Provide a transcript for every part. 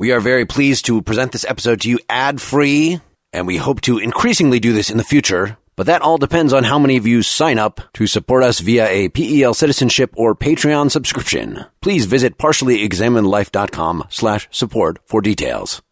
We are very pleased to present this episode to you ad-free, and we hope to increasingly do this in the future, but that all depends on how many of you sign up to support us via a PEL citizenship or Patreon subscription. Please visit partiallyexaminedlife.com/support for details.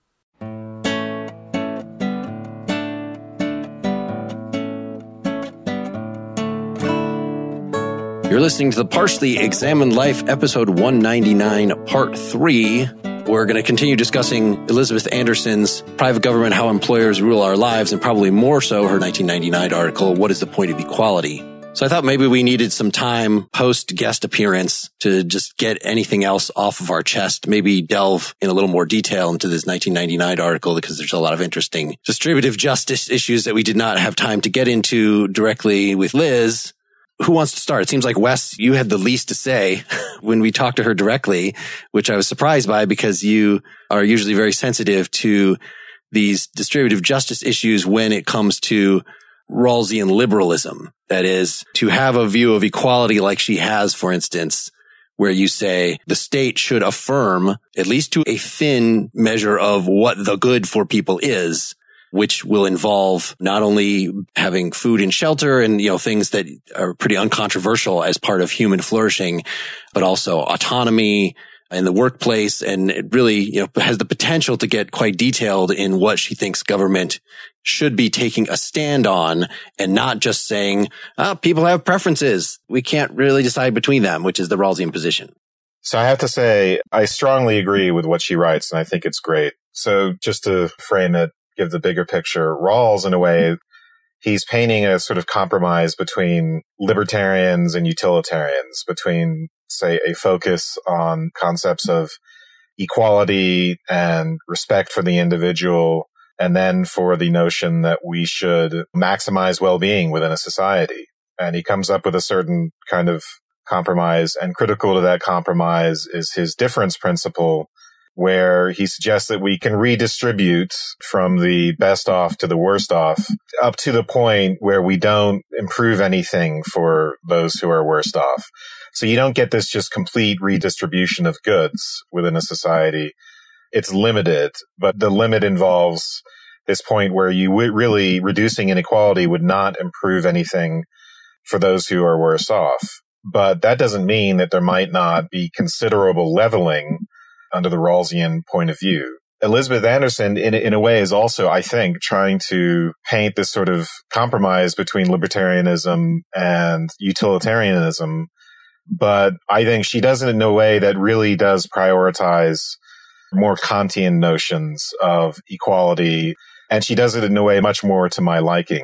You're listening to the Partially Examined Life, episode 199, part 3. We're going to continue discussing Elizabeth Anderson's Private Government, How Employers Rule Our Lives, and probably more so her 1999 article, What is the Point of Equality? So I thought maybe we needed some time post-guest appearance to just get anything else off of our chest, maybe delve in a little more detail into this 1999 article, because there's a lot of interesting distributive justice issues that we did not have time to get into directly with Liz. Who wants to start? It seems like, Wes, you had the least to say when we talked to her directly, which I was surprised by because you are usually very sensitive to these distributive justice issues when it comes to Rawlsian liberalism. That is, to have a view of equality like she has, for instance, where you say the state should affirm, at least to a thin measure of what the good for people is, which will involve not only having food and shelter and, things that are pretty uncontroversial as part of human flourishing, but also autonomy in the workplace. And it really, has the potential to get quite detailed in what she thinks government should be taking a stand on, and not just saying, people have preferences. We can't really decide between them, which is the Rawlsian position. So I have to say, I strongly agree with what she writes, and I think it's great. So just to frame it, give the bigger picture, Rawls, in a way, he's painting a sort of compromise between libertarians and utilitarians, between, say, a focus on concepts of equality and respect for the individual, and then for the notion that we should maximize well-being within a society. And he comes up with a certain kind of compromise, and critical to that compromise is his difference principle, where he suggests that we can redistribute from the best off to the worst off up to the point where we don't improve anything for those who are worst off. So you don't get this just complete redistribution of goods within a society. It's limited, but the limit involves this point where you really reducing inequality would not improve anything for those who are worse off. But that doesn't mean that there might not be considerable leveling under the Rawlsian point of view. Elizabeth Anderson, in a way, is also, I think, trying to paint this sort of compromise between libertarianism and utilitarianism. But I think she does it in a way that really does prioritize more Kantian notions of equality. And she does it in a way much more to my liking.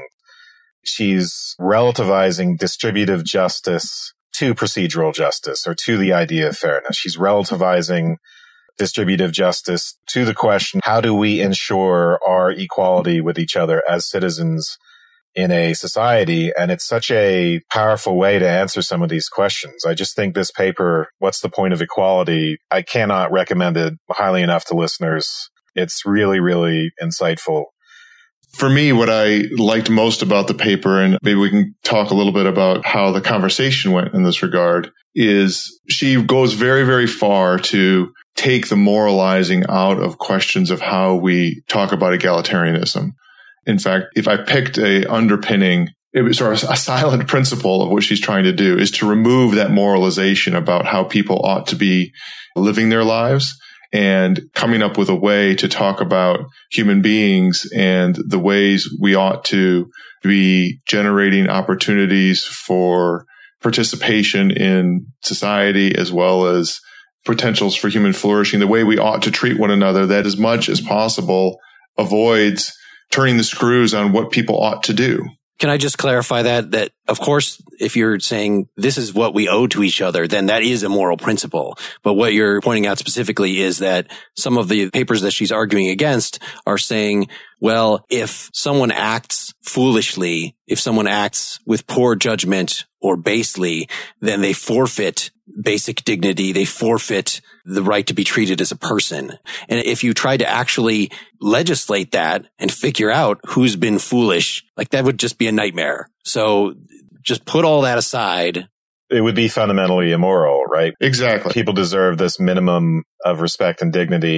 She's relativizing distributive justice to procedural justice, or to the idea of fairness. She's relativizing distributive justice to the question, how do we ensure our equality with each other as citizens in a society? And it's such a powerful way to answer some of these questions. I just think this paper, What's the Point of Equality? I cannot recommend it highly enough to listeners. It's really, really insightful. For me, what I liked most about the paper, and maybe we can talk a little bit about how the conversation went in this regard, is she goes very, very far to take the moralizing out of questions of how we talk about egalitarianism. In fact, if I picked a underpinning, it was sort of a silent principle of what she's trying to do, is to remove that moralization about how people ought to be living their lives, and coming up with a way to talk about human beings and the ways we ought to be generating opportunities for participation in society, as well as potentials for human flourishing, the way we ought to treat one another, that as much as possible avoids turning the screws on what people ought to do. Can I just clarify that of course, if you're saying this is what we owe to each other, then that is a moral principle. But what you're pointing out specifically is that some of the papers that she's arguing against are saying, well, if someone acts foolishly, if someone acts with poor judgment or basely, then they forfeit basic dignity. They forfeit the right to be treated as a person. And if you try to actually legislate that and figure out who's been foolish, like that would just be a nightmare. So just put all that aside. It would be fundamentally immoral, right? Exactly. People deserve this minimum of respect and dignity.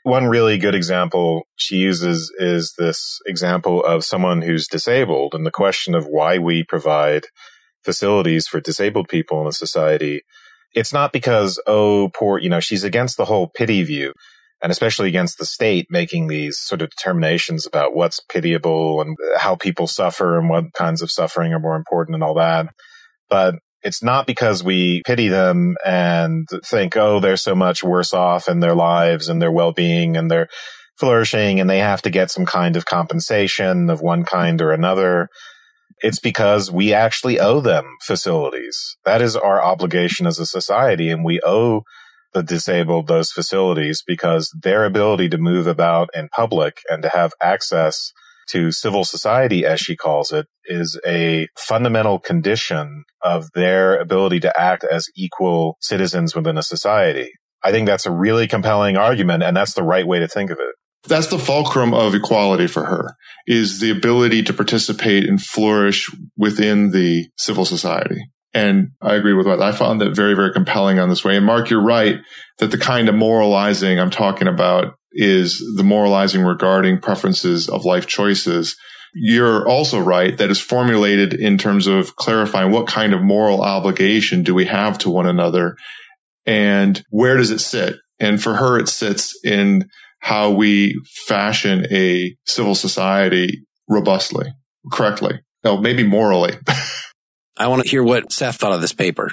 One really good example she uses is this example of someone who's disabled and the question of why we provide facilities for disabled people in a society. It's not because, oh, poor, she's against the whole pity view, and especially against the state making these sort of determinations about what's pitiable and how people suffer and what kinds of suffering are more important and all that. But it's not because we pity them and think, oh, they're so much worse off in their lives and their well-being and they're flourishing and they have to get some kind of compensation of one kind or another. It's because we actually owe them facilities. That is our obligation as a society, and we owe the disabled those facilities because their ability to move about in public and to have access to civil society, as she calls it, is a fundamental condition of their ability to act as equal citizens within a society. I think that's a really compelling argument, and that's the right way to think of it. That's the fulcrum of equality for her, is the ability to participate and flourish within the civil society. And I agree with that. I found that very, very compelling on this way. And Mark, you're right that the kind of moralizing I'm talking about is the moralizing regarding preferences of life choices. You're also right that is formulated in terms of clarifying what kind of moral obligation do we have to one another and where does it sit? And for her, it sits in how we fashion a civil society robustly, correctly, maybe morally. I want to hear what Seth thought of this paper.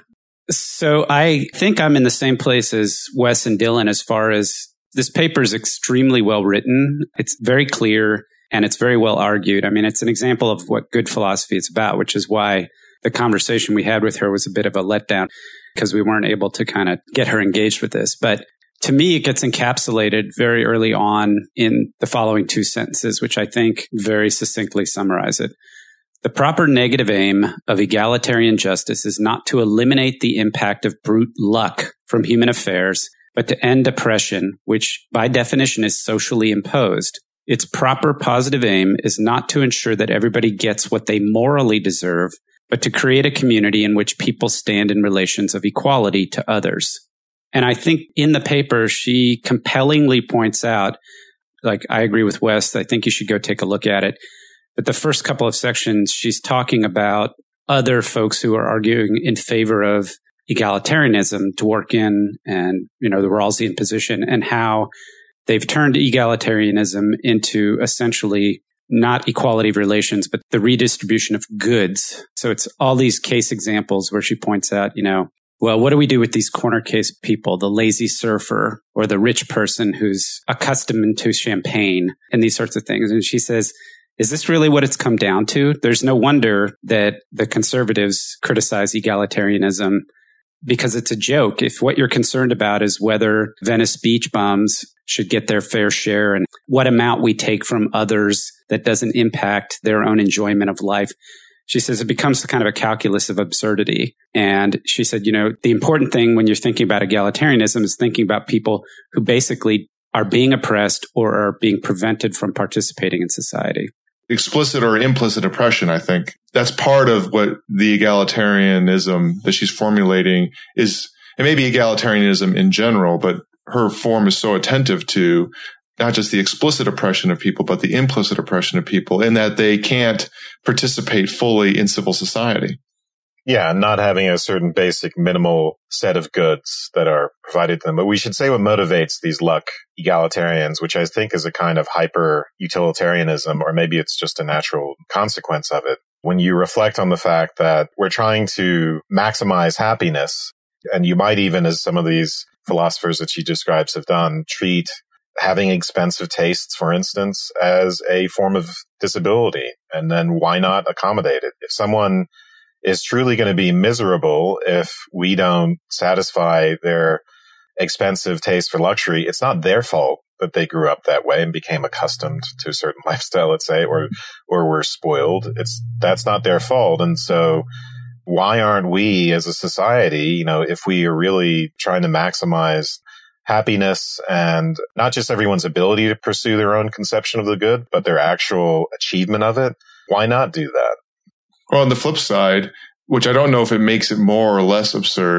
So I think I'm in the same place as Wes and Dylan as far as this paper is extremely well written. It's very clear and it's very well argued. I mean, it's an example of what good philosophy is about, which is why the conversation we had with her was a bit of a letdown because we weren't able to kind of get her engaged with this. But to me, it gets encapsulated very early on in the following two sentences, which I think very succinctly summarize it. The proper negative aim of egalitarian justice is not to eliminate the impact of brute luck from human affairs, but to end oppression, which by definition is socially imposed. Its proper positive aim is not to ensure that everybody gets what they morally deserve, but to create a community in which people stand in relations of equality to others. And I think in the paper, she compellingly points out, like, I agree with Wes, I think you should go take a look at it. But the first couple of sections, she's talking about other folks who are arguing in favor of egalitarianism, Dworkin and, the Rawlsian position, and how they've turned egalitarianism into essentially not equality of relations, but the redistribution of goods. So it's all these case examples where she points out, well, what do we do with these corner case people, the lazy surfer or the rich person who's accustomed to champagne and these sorts of things? And she says, is this really what it's come down to? There's no wonder that the conservatives criticize egalitarianism because it's a joke. If what you're concerned about is whether Venice Beach bums should get their fair share and what amount we take from others that doesn't impact their own enjoyment of life, she says it becomes kind of a calculus of absurdity. And she said, the important thing when you're thinking about egalitarianism is thinking about people who basically are being oppressed or are being prevented from participating in society. Explicit or implicit oppression, I think. That's part of what the egalitarianism that she's formulating is, and maybe egalitarianism in general, but her form is so attentive to not just the explicit oppression of people, but the implicit oppression of people in that they can't participate fully in civil society. Yeah, not having a certain basic minimal set of goods that are provided to them. But we should say what motivates these luck egalitarians, which I think is a kind of hyper utilitarianism, or maybe it's just a natural consequence of it. When you reflect on the fact that we're trying to maximize happiness, and you might even, as some of these philosophers that she describes have done, treat having expensive tastes, for instance, as a form of disability. And then why not accommodate it? If someone is truly going to be miserable if we don't satisfy their expensive taste for luxury, it's not their fault that they grew up that way and became accustomed to a certain lifestyle, let's say, or were spoiled. That's not their fault. And so why aren't we as a society, if we are really trying to maximize happiness and not just everyone's ability to pursue their own conception of the good, but their actual achievement of it, why not do that? Well, on the flip side, which I don't know if it makes it more or less absurd,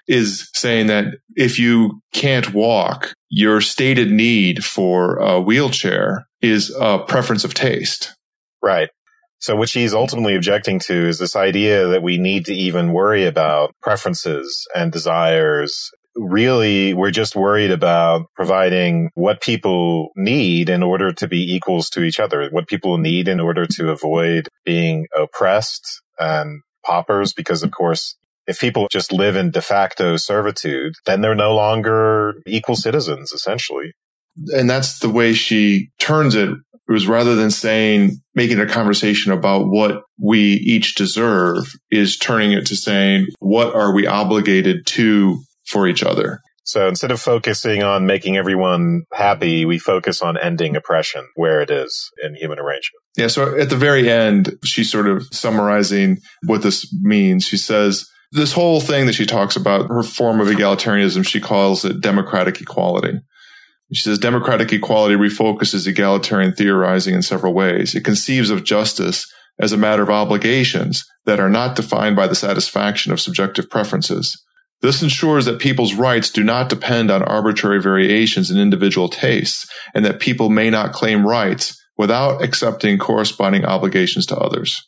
is saying that if you can't walk, your stated need for a wheelchair is a preference of taste. Right. So what she's ultimately objecting to is this idea that we need to even worry about preferences and desires. Really, we're just worried about providing what people need in order to be equals to each other, what people need in order to avoid being oppressed and paupers, because of course, if people just live in de facto servitude, then they're no longer equal citizens, essentially. And that's the way she turns it. It was rather than making a conversation about what we each deserve, is turning it to saying, what are we obligated to for each other? So instead of focusing on making everyone happy, we focus on ending oppression where it is in human arrangement. Yeah. So at the very end, she's sort of summarizing what this means. She says, this whole thing that she talks about, her form of egalitarianism, she calls it democratic equality. She says, democratic equality refocuses egalitarian theorizing in several ways. It conceives of justice as a matter of obligations that are not defined by the satisfaction of subjective preferences. This ensures that people's rights do not depend on arbitrary variations in individual tastes, and that people may not claim rights without accepting corresponding obligations to others.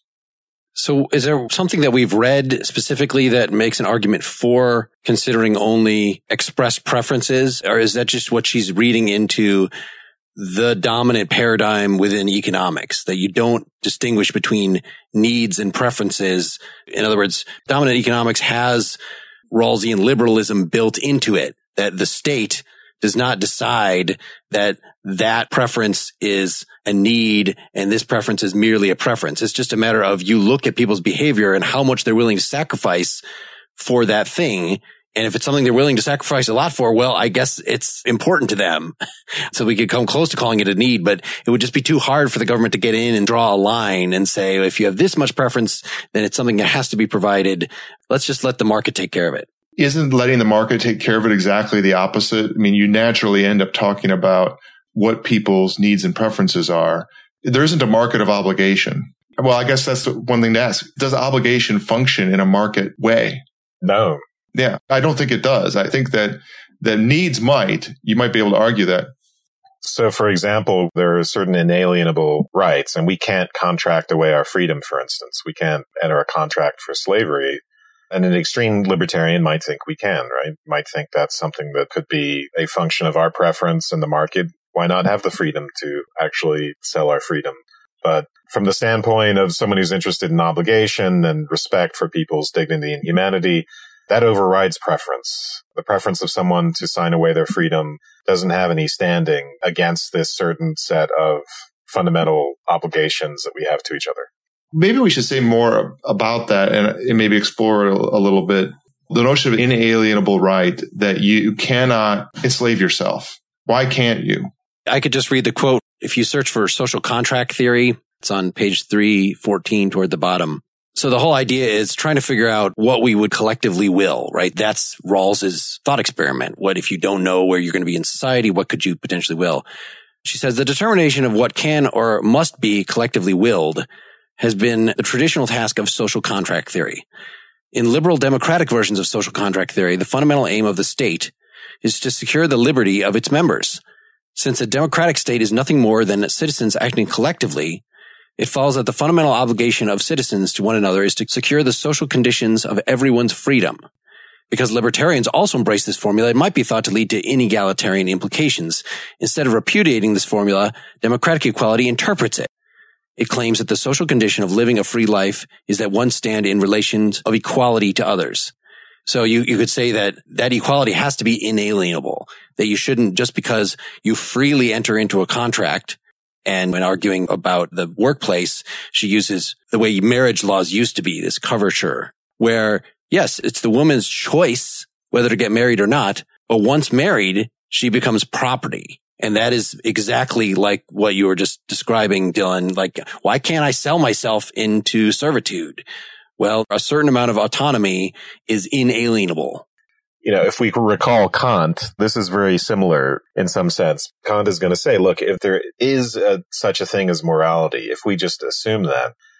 So is there something that we've read specifically that makes an argument for considering only express preferences? Or is that just what she's reading into the dominant paradigm within economics, that you don't distinguish between needs and preferences? In other words, dominant economics has Rawlsian liberalism built into it, that the state does not decide that that preference is a need and this preference is merely a preference. It's just a matter of you look at people's behavior and how much they're willing to sacrifice for that thing. And if it's something they're willing to sacrifice a lot for, well, I guess it's important to them. So we could come close to calling it a need, but it would just be too hard for the government to get in and draw a line and say, if you have this much preference, then it's something that has to be provided. Let's just let the market take care of it. Isn't letting the market take care of it exactly the opposite? I mean, you naturally end up talking about what people's needs and preferences are. There isn't a market of obligation. Well, I guess that's the one thing to ask. Does obligation function in a market way? No. Yeah, I don't think it does. I think that needs might. You might be able to argue that. So, for example, there are certain inalienable rights, and we can't contract away our freedom, for instance. We can't enter a contract for slavery. And an extreme libertarian might think we can, right? Might think that's something that could be a function of our preference in the market. Why not have the freedom to actually sell our freedom? But from the standpoint of someone who's interested in obligation and respect for people's dignity and humanity, that overrides preference. The preference of someone to sign away their freedom doesn't have any standing against this certain set of fundamental obligations that we have to each other. Maybe we should say more about that and maybe explore a little bit the notion of inalienable right, that you cannot enslave yourself. Why can't you? I could just read the quote. If you search for social contract theory, it's on page 314 toward the bottom. So the whole idea is trying to figure out what we would collectively will, right? That's Rawls's thought experiment. What if you don't know where you're going to be in society? What could you potentially will? She says the determination of what can or must be collectively willed has been the traditional task of social contract theory. In liberal democratic versions of social contract theory, the fundamental aim of the state is to secure the liberty of its members. Since a democratic state is nothing more than citizens acting collectively, it follows that the fundamental obligation of citizens to one another is to secure the social conditions of everyone's freedom. Because libertarians also embrace this formula, it might be thought to lead to inegalitarian implications. Instead of repudiating this formula, democratic equality interprets it. It claims that the social condition of living a free life is that one stand in relations of equality to others. So you could say that equality has to be inalienable, that you shouldn't, just because you freely enter into a contract. And when arguing about the workplace, she uses the way marriage laws used to be, this coverture, where yes, it's the woman's choice whether to get married or not, but once married, she becomes property. And that is exactly like what you were just describing, Dylan. Like, why can't I sell myself into servitude? Well, a certain amount of autonomy is inalienable. You know, if we recall Kant, this is very similar in some sense. Kant is going to say, look, if there is such a thing as morality, if we just assume that,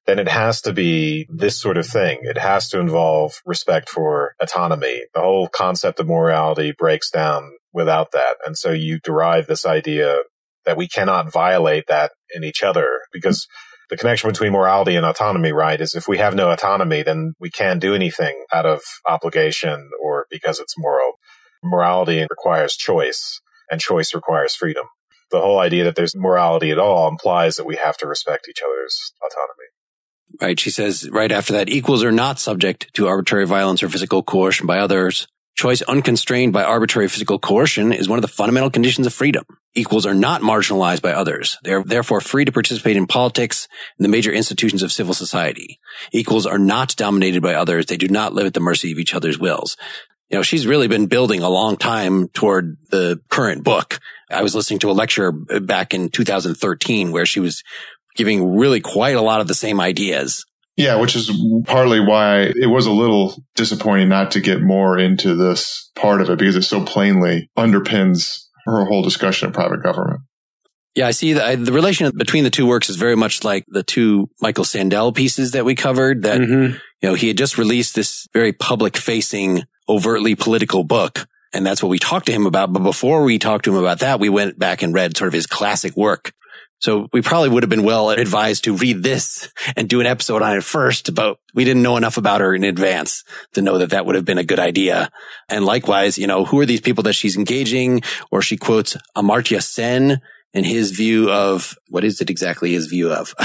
then it has to be this sort of thing. It has to involve respect for autonomy. The whole concept of morality breaks down without that. And so you derive this idea that we cannot violate that in each other, because the connection between morality and autonomy, right, is if we have no autonomy, then we can't do anything out of obligation or because it's moral. Morality requires choice, and choice requires freedom. The whole idea that there's morality at all implies that we have to respect each other's autonomy. Right. She says right after that, equals are not subject to arbitrary violence or physical coercion by others. Choice unconstrained by arbitrary physical coercion is one of the fundamental conditions of freedom. Equals are not marginalized by others. They are therefore free to participate in politics and the major institutions of civil society. Equals are not dominated by others. They do not live at the mercy of each other's wills. You know, she's really been building a long time toward the current book. I was listening to a lecture back in 2013 where she was giving really quite a lot of the same ideas. Yeah, which is partly why it was a little disappointing not to get more into this part of it, because it so plainly underpins her whole discussion of private government. Yeah, I see the relation between the two works is very much like the two Michael Sandel pieces that we covered, that, you know, he had just released this very public facing, overtly political book. And that's what we talked to him about. But before we talked to him about that, we went back and read sort of his classic work. So we probably would have been well advised to read this and do an episode on it first, but we didn't know enough about her in advance to know that that would have been a good idea. And likewise, you know, who are these people that she's engaging? Or she quotes Amartya Sen and his view of, what is it exactly his view of?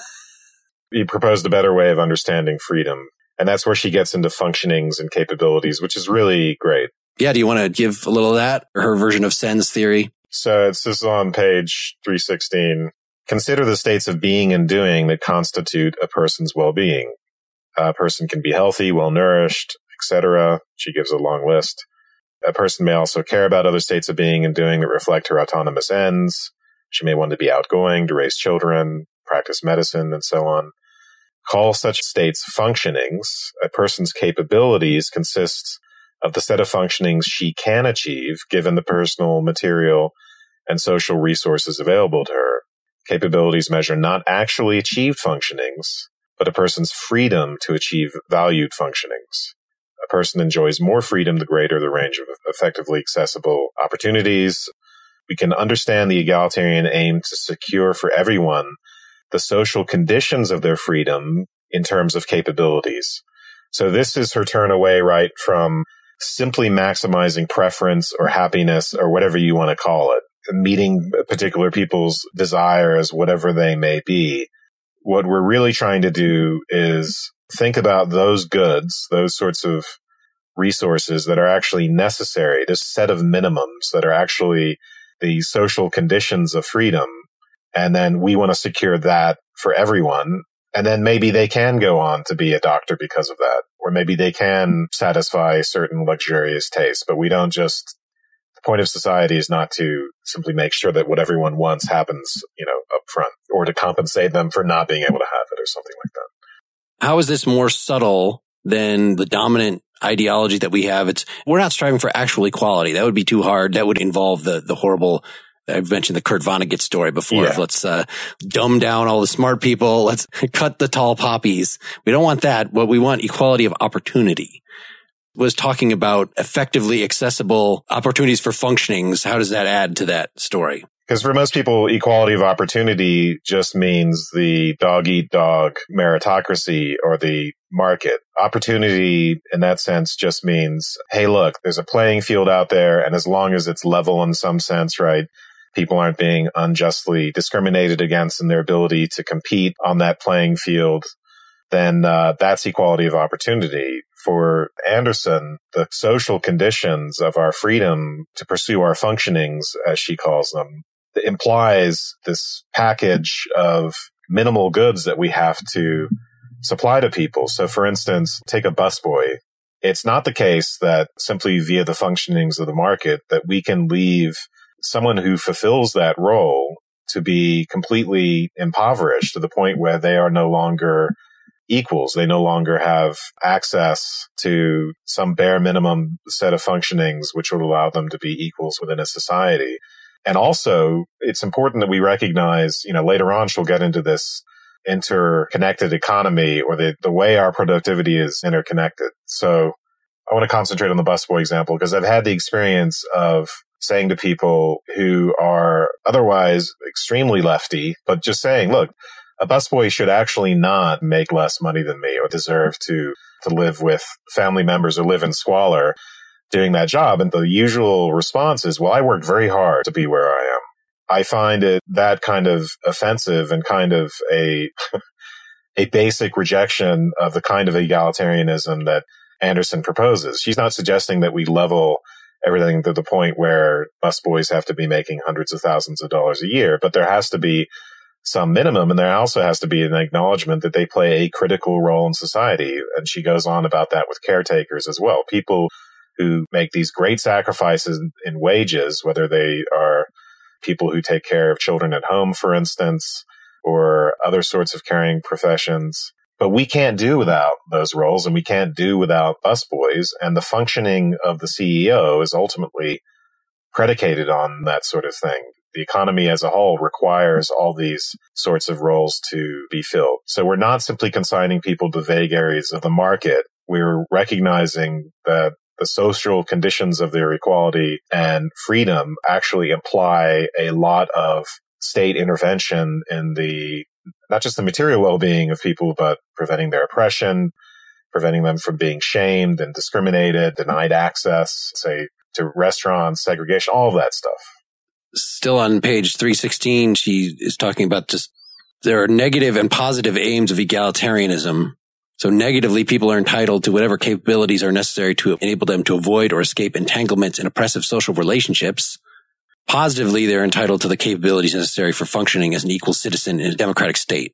He proposed a better way of understanding freedom. And that's where she gets into functionings and capabilities, which is really great. Yeah, do you want to give a little of that, or her version of Sen's theory? So this is on page 316. Consider the states of being and doing that constitute a person's well-being. A person can be healthy, well-nourished, etc. She gives a long list. A person may also care about other states of being and doing that reflect her autonomous ends. She may want to be outgoing, to raise children, practice medicine, and so on. Call such states functionings. A person's capabilities consist of the set of functionings she can achieve given the personal, material, and social resources available to her. Capabilities measure not actually achieved functionings, but a person's freedom to achieve valued functionings. A person enjoys more freedom the greater the range of effectively accessible opportunities. We can understand the egalitarian aim to secure for everyone the social conditions of their freedom in terms of capabilities. So this is her turn away, right, from simply maximizing preference or happiness or whatever you want to call it, meeting particular people's desires, whatever they may be. What we're really trying to do is think about those goods, those sorts of resources that are actually necessary, this set of minimums that are actually the social conditions of freedom. And then we want to secure that for everyone. And then maybe they can go on to be a doctor because of that. Or maybe they can satisfy certain luxurious tastes. But we don't just, the point of society is not to simply make sure that what everyone wants happens, you know, up front, or to compensate them for not being able to have it or something like that. How is this more subtle than the dominant ideology that we have? We're not striving for actual equality. That would be too hard. That would involve the horrible, I've mentioned the Kurt Vonnegut story before. Yeah. Let's dumb down all the smart people. Let's cut the tall poppies. We don't want that. What we want, equality of opportunity. Was talking about effectively accessible opportunities for functionings. How does that add to that story? Because for most people, equality of opportunity just means the dog-eat-dog meritocracy or the market. Opportunity, in that sense, just means, hey, look, there's a playing field out there, and as long as it's level in some sense, right, people aren't being unjustly discriminated against in their ability to compete on that playing field, then that's equality of opportunity. For Anderson, the social conditions of our freedom to pursue our functionings, as she calls them, implies this package of minimal goods that we have to supply to people. So, for instance, take a busboy. It's not the case that simply via the functionings of the market that we can leave someone who fulfills that role to be completely impoverished to the point where they are no longer equals. They no longer have access to some bare minimum set of functionings which would allow them to be equals within a society. And also, it's important that we recognize, you know, later on she'll get into this interconnected economy, or the way our productivity is interconnected. So I want to concentrate on the busboy example because I've had the experience of saying to people who are otherwise extremely lefty, but just saying, look, a busboy should actually not make less money than me or deserve to live with family members or live in squalor doing that job. And the usual response is, well, I worked very hard to be where I am. I find it that kind of offensive and kind of a basic rejection of the kind of egalitarianism that Anderson proposes. She's not suggesting that we level everything to the point where busboys have to be making hundreds of thousands of dollars a year, but there has to be some minimum, and there also has to be an acknowledgement that they play a critical role in society. And she goes on about that with caretakers as well. People who make these great sacrifices in wages, whether they are people who take care of children at home, for instance, or other sorts of caring professions. But we can't do without those roles, and we can't do without busboys. And the functioning of the CEO is ultimately predicated on that sort of thing. The economy as a whole requires all these sorts of roles to be filled. So we're not simply consigning people to vague areas of the market. We're recognizing that the social conditions of their equality and freedom actually imply a lot of state intervention in not just the material well-being of people, but preventing their oppression, preventing them from being shamed and discriminated, denied access, say, to restaurants, segregation, all of that stuff. Still on page 316, she is talking about just there are negative and positive aims of egalitarianism. So negatively, people are entitled to whatever capabilities are necessary to enable them to avoid or escape entanglements in oppressive social relationships. Positively, they're entitled to the capabilities necessary for functioning as an equal citizen in a democratic state.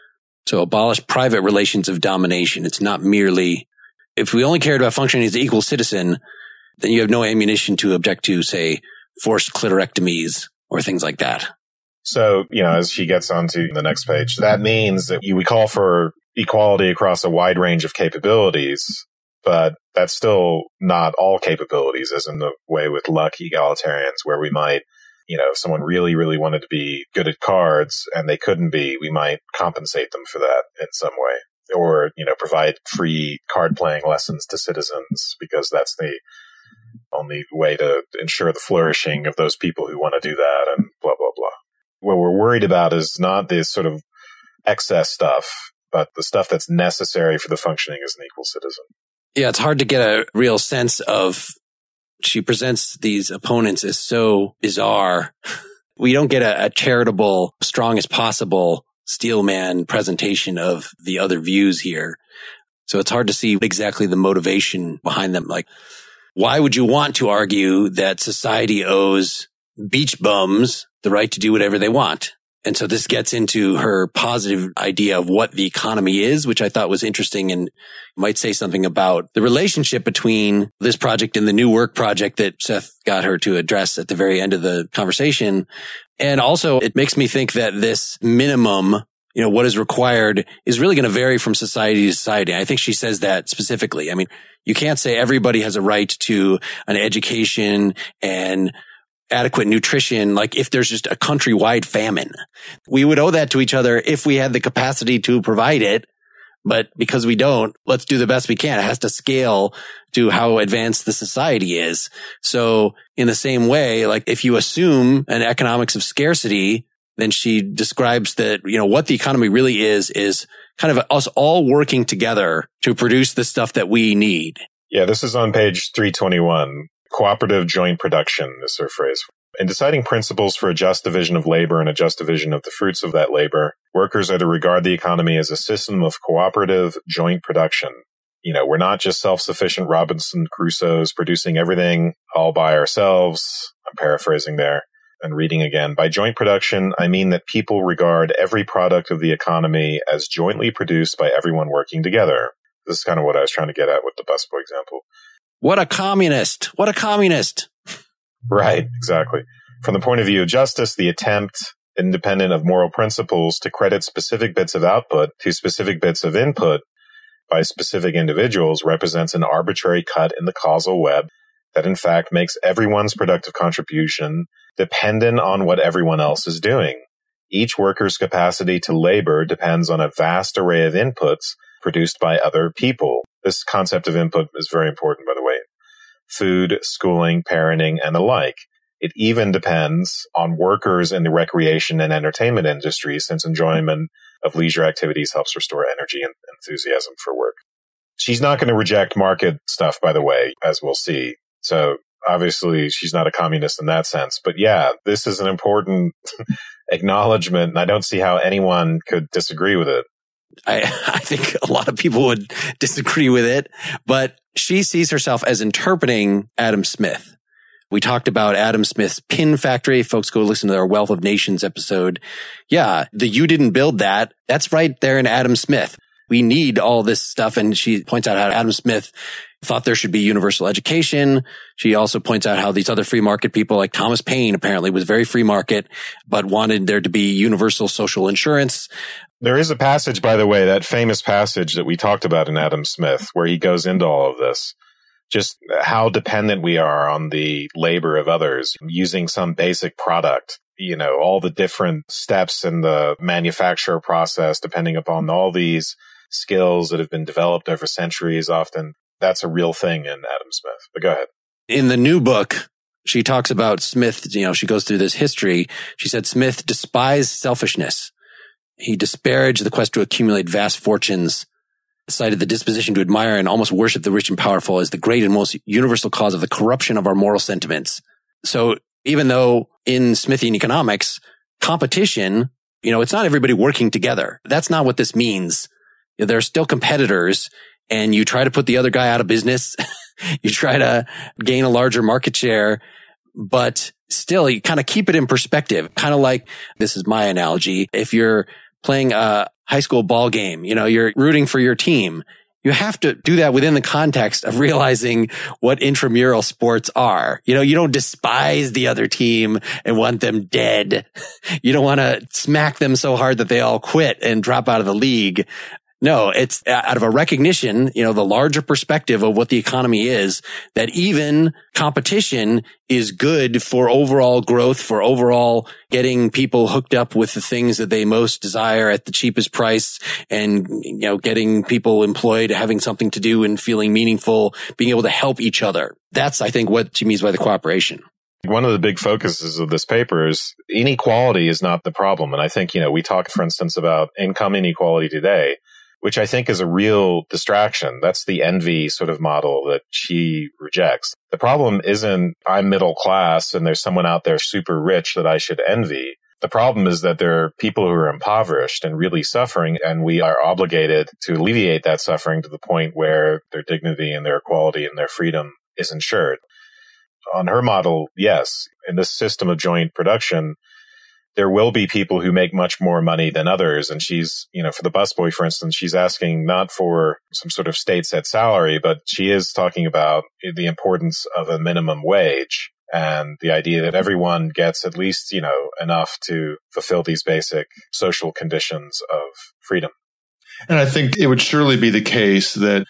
So abolish private relations of domination. It's not merely, if we only cared about functioning as an equal citizen, then you have no ammunition to object to, say, forced clitorectomies or things like that. So, as she gets onto the next page, that means that we call for equality across a wide range of capabilities, but that's still not all capabilities, as in the way with luck egalitarians, where we might, if someone really, really wanted to be good at cards and they couldn't be, we might compensate them for that in some way. Or, provide free card playing lessons to citizens because that's the only way to ensure the flourishing of those people who want to do that, and blah, blah, blah. What we're worried about is not this sort of excess stuff, but the stuff that's necessary for the functioning as an equal citizen. Yeah, it's hard to get a real sense of, she presents these opponents as so bizarre. We don't get a charitable, strong as possible steelman presentation of the other views here. So it's hard to see exactly the motivation behind them. Like, why would you want to argue that society owes beach bums the right to do whatever they want? And so this gets into her positive idea of what the economy is, which I thought was interesting and might say something about the relationship between this project and the new work project that Seth got her to address at the very end of the conversation. And also it makes me think that this minimum, what is required is really going to vary from society to society. I think she says that specifically. I mean, you can't say everybody has a right to an education and adequate nutrition, like if there's just a countrywide famine. We would owe that to each other if we had the capacity to provide it. But because we don't, let's do the best we can. It has to scale to how advanced the society is. So in the same way, like if you assume an economics of scarcity, then she describes that, what the economy really is kind of us all working together to produce the stuff that we need. Yeah, this is on page 321. Cooperative joint production is her phrase. In deciding principles for a just division of labor and a just division of the fruits of that labor, workers are to regard the economy as a system of cooperative joint production. We're not just self-sufficient Robinson Crusoes producing everything all by ourselves. I'm paraphrasing there and reading again. By joint production, I mean that people regard every product of the economy as jointly produced by everyone working together. This is kind of what I was trying to get at with the busboy example. What a communist! What a communist! Right, exactly. From the point of view of justice, the attempt, independent of moral principles, to credit specific bits of output to specific bits of input by specific individuals represents an arbitrary cut in the causal web that in fact makes everyone's productive contribution dependent on what everyone else is doing. Each worker's capacity to labor depends on a vast array of inputs produced by other people. This concept of input is very important, by the way. Food, schooling, parenting, and the like. It even depends on workers in the recreation and entertainment industry, since enjoyment of leisure activities helps restore energy and enthusiasm for work. She's not going to reject market stuff, by the way, as we'll see. So obviously she's not a communist in that sense. But yeah, this is an important acknowledgement, and I don't see how anyone could disagree with it. I think a lot of people would disagree with it, but she sees herself as interpreting Adam Smith. We talked about Adam Smith's pin factory. Folks, go listen to our Wealth of Nations episode. Yeah, the "you didn't build that," that's right there in Adam Smith. We need all this stuff. And she points out how Adam Smith thought there should be universal education. She also points out how these other free market people like Thomas Paine apparently was very free market, but wanted there to be universal social insurance. There is a passage, by the way, that famous passage that we talked about in Adam Smith, where he goes into all of this. Just how dependent we are on the labor of others using some basic product, all the different steps in the manufacture process, depending upon all these skills that have been developed over centuries. Often that's a real thing in Adam Smith. But go ahead. In the new book, she talks about Smith, she goes through this history. She said Smith despised selfishness. He disparaged the quest to accumulate vast fortunes, cited the disposition to admire and almost worship the rich and powerful as the great and most universal cause of the corruption of our moral sentiments. So even though in Smithian economics, competition, it's not everybody working together. That's not what this means. There are still competitors, and you try to put the other guy out of business. You try to gain a larger market share, but still you kind of keep it in perspective. Kind of like, this is my analogy. If you're playing a high school ball game, you're rooting for your team. You have to do that within the context of realizing what intramural sports are. You don't despise the other team and want them dead. You don't want to smack them so hard that they all quit and drop out of the league. No, it's out of a recognition, the larger perspective of what the economy is, that even competition is good for overall growth, for overall getting people hooked up with the things that they most desire at the cheapest price, and, getting people employed, having something to do and feeling meaningful, being able to help each other. That's, I think, what she means by the cooperation. One of the big focuses of this paper is inequality is not the problem. And I think, we talked, for instance, about income inequality today, which I think is a real distraction. That's the envy sort of model that she rejects. The problem isn't I'm middle class and there's someone out there super rich that I should envy. The problem is that there are people who are impoverished and really suffering, and we are obligated to alleviate that suffering to the point where their dignity and their equality and their freedom is ensured. On her model, yes, in this system of joint production, there will be people who make much more money than others. And she's, for the busboy, for instance, she's asking not for some sort of state set salary, but she is talking about the importance of a minimum wage and the idea that everyone gets at least, enough to fulfill these basic social conditions of freedom. And I think it would surely be the case that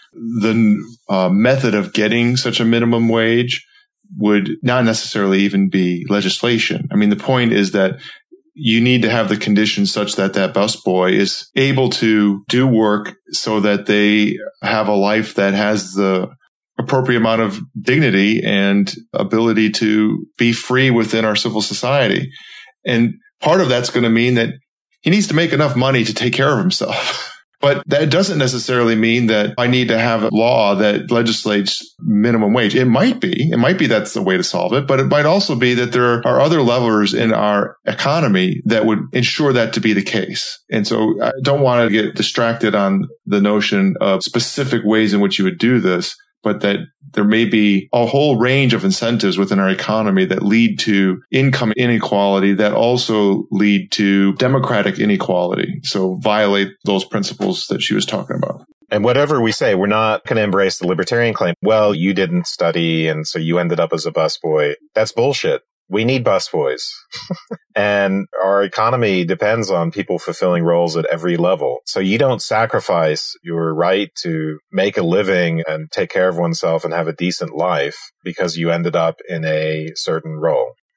the method of getting such a minimum wage would not necessarily even be legislation. I mean, the point is that you need to have the conditions such that that busboy is able to do work so that they have a life that has the appropriate amount of dignity and ability to be free within our civil society. And part of that's going to mean that he needs to make enough money to take care of himself. But that doesn't necessarily mean that I need to have a law that legislates minimum wage. It might be that's the way to solve it, but it might also be that there are other levers in our economy that would ensure that to be the case. And so I don't want to get distracted on the notion of specific ways in which you would do this, but that there may be a whole range of incentives within our economy that lead to income inequality that also lead to democratic inequality. So violate those principles that she was talking about. And whatever we say, we're not going to embrace the libertarian claim. Well, you didn't study, and so you ended up as a busboy. That's bullshit. We need busboys. And our economy depends on people fulfilling roles at every level. So you don't sacrifice your right to make a living and take care of oneself and have a decent life because you ended up in a certain role.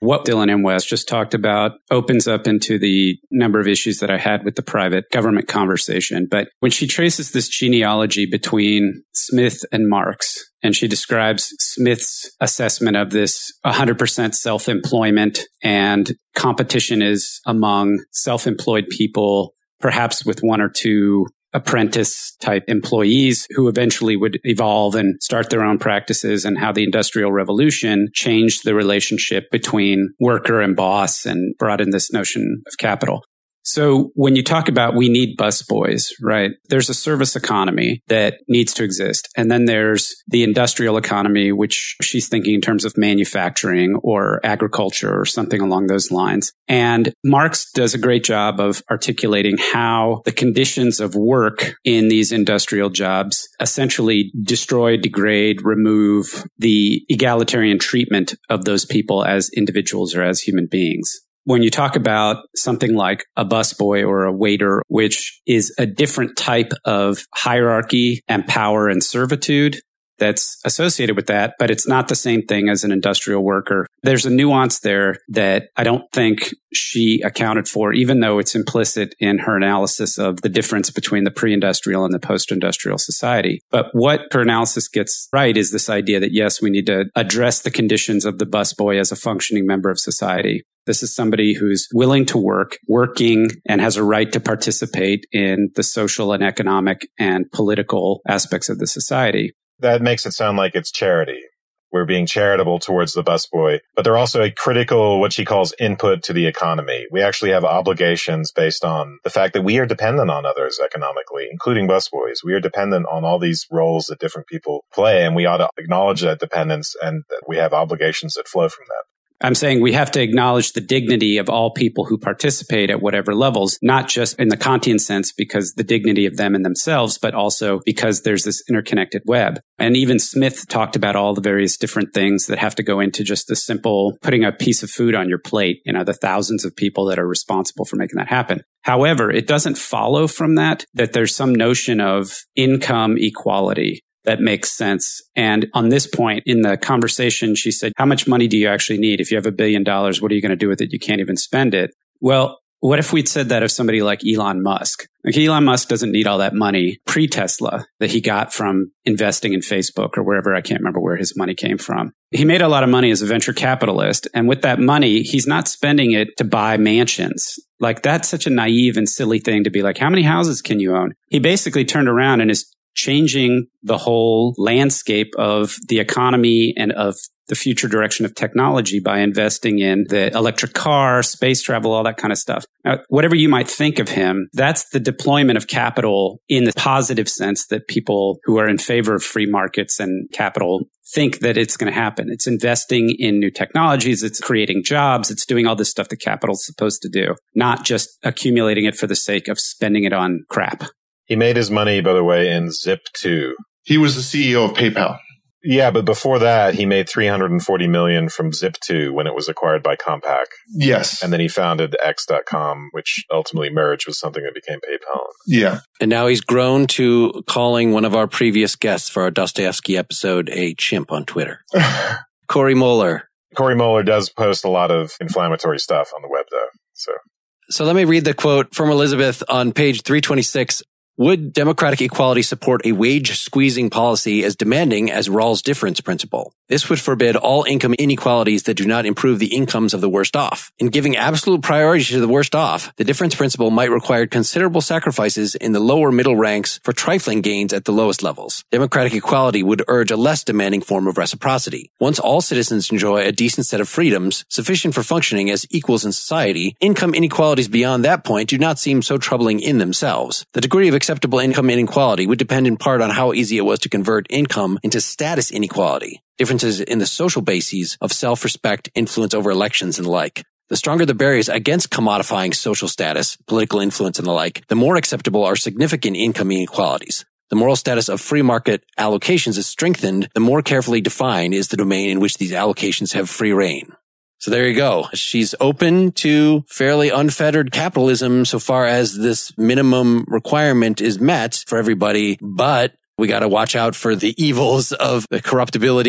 What Dylan M. West just talked about opens up into the number of issues that I had with the private government conversation. But when she traces this genealogy between Smith and Marx, and she describes Smith's assessment of this 100% self-employment and competition is among self-employed people, perhaps with one or two apprentice type employees who eventually would evolve and start their own practices, and how the Industrial Revolution changed the relationship between worker and boss and brought in this notion of capital. So when you talk about we need busboys, right? There's a service economy that needs to exist. And then there's the industrial economy, which she's thinking in terms of manufacturing or agriculture or something along those lines. And Marx does a great job of articulating how the conditions of work in these industrial jobs essentially destroy, degrade, remove the egalitarian treatment of those people as individuals or as human beings. When you talk about something like a busboy or a waiter, which is a different type of hierarchy and power and servitude that's associated with that, but it's not the same thing as an industrial worker. There's a nuance there that I don't think she accounted for, even though it's implicit in her analysis of the difference between the pre-industrial and the post-industrial society. But what her analysis gets right is this idea that, yes, we need to address the conditions of the busboy as a functioning member of society. This is somebody who's willing to work, working, and has a right to participate in the social and economic and political aspects of the society. That makes it sound like it's charity. We're being charitable towards the busboy, but they're also a critical, what she calls input to the economy. We actually have obligations based on the fact that we are dependent on others economically, including busboys. We are dependent on all these roles that different people play, and we ought to acknowledge that dependence and that we have obligations that flow from that. I'm saying we have to acknowledge the dignity of all people who participate at whatever levels, not just in the Kantian sense because the dignity of them and themselves, but also because there's this interconnected web. And even Smith talked about all the various different things that have to go into just the simple putting a piece of food on your plate, the thousands of people that are responsible for making that happen. However, it doesn't follow from that there's some notion of income equality that makes sense. And on this point in the conversation, she said, how much money do you actually need? If you have $1 billion, what are you going to do with it? You can't even spend it. Well, what if we'd said that of somebody like Elon Musk? Like Elon Musk doesn't need all that money pre-Tesla that he got from investing in Facebook or wherever. I can't remember where his money came from. He made a lot of money as a venture capitalist. And with that money, he's not spending it to buy mansions. Like that's such a naive and silly thing to be like, how many houses can you own? He basically turned around and is changing the whole landscape of the economy and of the future direction of technology by investing in the electric car, space travel, all that kind of stuff. Now, whatever you might think of him, that's the deployment of capital in the positive sense that people who are in favor of free markets and capital think that it's going to happen. It's investing in new technologies. It's creating jobs. It's doing all this stuff that capital is supposed to do, not just accumulating it for the sake of spending it on crap. He made his money, by the way, in Zip2. He was the CEO of PayPal. Yeah, but before that, he made $340 million from Zip2 when it was acquired by Compaq. Yes. And then he founded X.com, which ultimately merged with something that became PayPal. Yeah. And now he's grown to calling one of our previous guests for our Dostoevsky episode a chimp on Twitter. Cory Moeller. Cory Moeller does post a lot of inflammatory stuff on the web, though. So let me read the quote from Elizabeth on page 326. Would democratic equality support a wage-squeezing policy as demanding as Rawls' difference principle? This would forbid all income inequalities that do not improve the incomes of the worst off. In giving absolute priority to the worst off, the difference principle might require considerable sacrifices in the lower middle ranks for trifling gains at the lowest levels. Democratic equality would urge a less demanding form of reciprocity. Once all citizens enjoy a decent set of freedoms, sufficient for functioning as equals in society, income inequalities beyond that point do not seem so troubling in themselves. The degree of acceptable income inequality would depend in part on how easy it was to convert income into status inequality. Differences in the social bases of self-respect, influence over elections, and the like. The stronger the barriers against commodifying social status, political influence, and the like, the more acceptable are significant income inequalities. The moral status of free market allocations is strengthened, the more carefully defined is the domain in which these allocations have free reign. So there you go. She's open to fairly unfettered capitalism so far as this minimum requirement is met for everybody, but we got to watch out for the evils of the corruptibility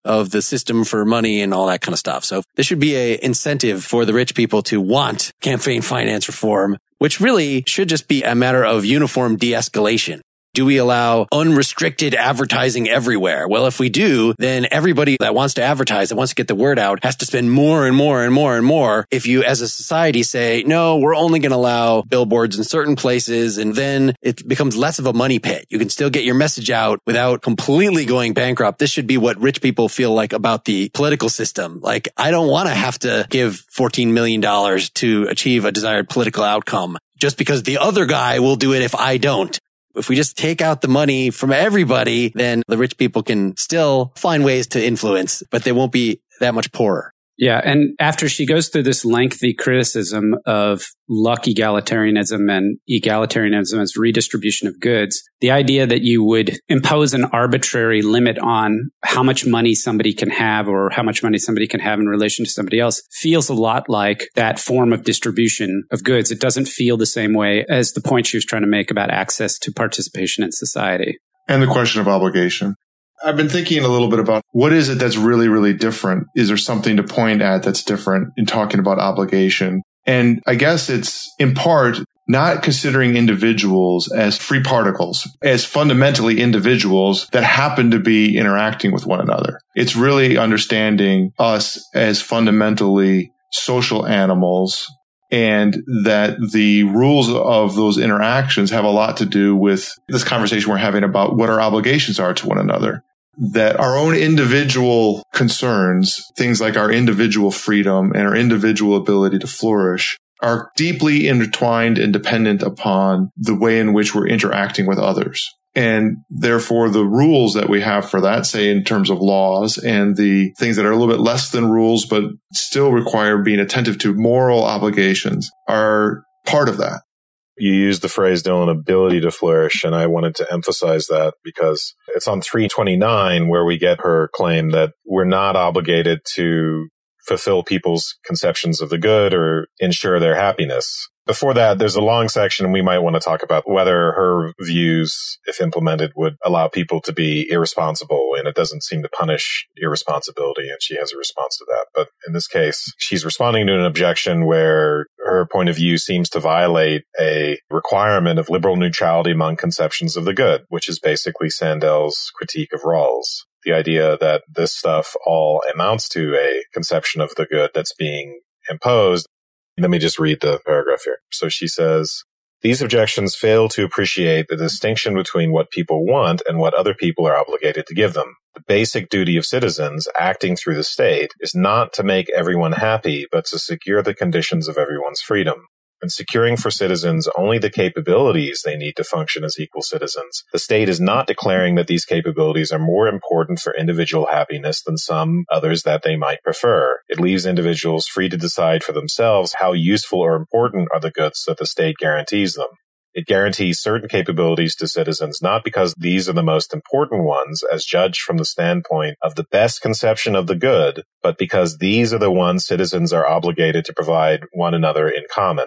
of the system for money and all that kind of stuff. So this should be an incentive for the rich people to want campaign finance reform, which really should just be a matter of uniform de-escalation. Do we allow unrestricted advertising everywhere? Well, if we do, then everybody that wants to advertise, that wants to get the word out, has to spend more and more and more and more. If you, as a society, say, no, we're only going to allow billboards in certain places, and then it becomes less of a money pit. You can still get your message out without completely going bankrupt. This should be what rich people feel like about the political system. Like, I don't want to have to give $14 million to achieve a desired political outcome just because the other guy will do it if I don't. If we just take out the money from everybody, then the rich people can still find ways to influence, but they won't be that much poorer. Yeah. And after she goes through this lengthy criticism of luck egalitarianism and egalitarianism as redistribution of goods, the idea that you would impose an arbitrary limit on how much money somebody can have or how much money somebody can have in relation to somebody else feels a lot like that form of distribution of goods. It doesn't feel the same way as the point she was trying to make about access to participation in society. And the question of obligation. I've been thinking a little bit about what is it that's really, really different? Is there something to point at that's different in talking about obligation? And I guess it's in part not considering individuals as free particles, as fundamentally individuals that happen to be interacting with one another. It's really understanding us as fundamentally social animals, and that the rules of those interactions have a lot to do with this conversation we're having about what our obligations are to one another. That our own individual concerns, things like our individual freedom and our individual ability to flourish, are deeply intertwined and dependent upon the way in which we're interacting with others. And therefore, the rules that we have for that, say in terms of laws and the things that are a little bit less than rules, but still require being attentive to moral obligations, are part of that. You used the phrase, Dylan, ability to flourish, and I wanted to emphasize that because it's on 329 where we get her claim that we're not obligated to fulfill people's conceptions of the good or ensure their happiness. Before that, there's a long section we might want to talk about whether her views, if implemented, would allow people to be irresponsible, and it doesn't seem to punish irresponsibility, and she has a response to that. But in this case, she's responding to an objection where her point of view seems to violate a requirement of liberal neutrality among conceptions of the good, which is basically Sandel's critique of Rawls. The idea that this stuff all amounts to a conception of the good that's being imposed. Let me just read the paragraph here. So she says, these objections fail to appreciate the distinction between what people want and what other people are obligated to give them. The basic duty of citizens acting through the state is not to make everyone happy, but to secure the conditions of everyone's freedom. And securing for citizens only the capabilities they need to function as equal citizens. The state is not declaring that these capabilities are more important for individual happiness than some others that they might prefer. It leaves individuals free to decide for themselves how useful or important are the goods that the state guarantees them. It guarantees certain capabilities to citizens not because these are the most important ones as judged from the standpoint of the best conception of the good, but because these are the ones citizens are obligated to provide one another in common.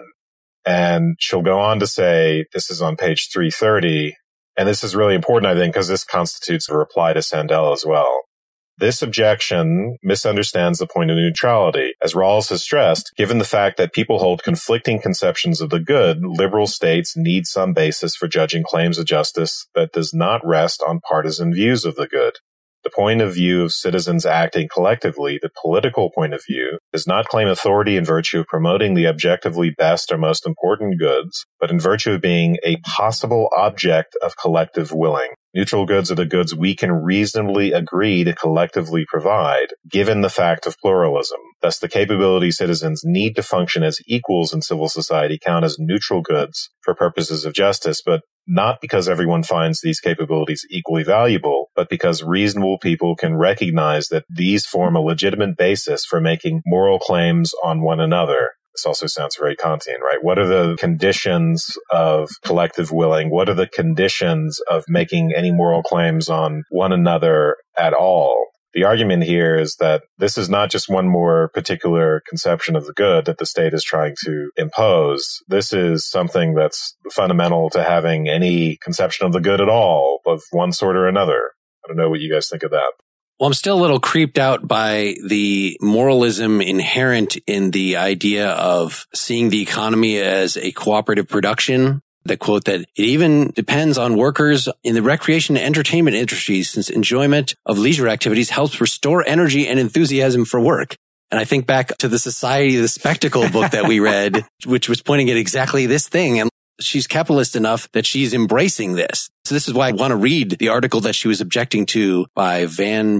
And she'll go on to say, this is on page 330, and this is really important, I think, because this constitutes a reply to Sandel as well. This objection misunderstands the point of neutrality. As Rawls has stressed, given the fact that people hold conflicting conceptions of the good, liberal states need some basis for judging claims of justice that does not rest on partisan views of the good. The point of view of citizens acting collectively, the political point of view, does not claim authority in virtue of promoting the objectively best or most important goods, but in virtue of being a possible object of collective willing. Neutral goods are the goods we can reasonably agree to collectively provide, given the fact of pluralism. Thus, the capability citizens need to function as equals in civil society count as neutral goods for purposes of justice, but not because everyone finds these capabilities equally valuable, but because reasonable people can recognize that these form a legitimate basis for making moral claims on one another. This also sounds very Kantian, right? What are the conditions of collective willing? What are the conditions of making any moral claims on one another at all? The argument here is that this is not just one more particular conception of the good that the state is trying to impose. This is something that's fundamental to having any conception of the good at all, of one sort or another. I don't know what you guys think of that. Well, I'm still a little creeped out by the moralism inherent in the idea of seeing the economy as a cooperative production. The quote that it even depends on workers in the recreation and entertainment industries, since enjoyment of leisure activities helps restore energy and enthusiasm for work. And I think back to the Society of the Spectacle book that we read, which was pointing at exactly this thing. And she's capitalist enough that she's embracing this. So this is why I want to read the article that she was objecting to by Van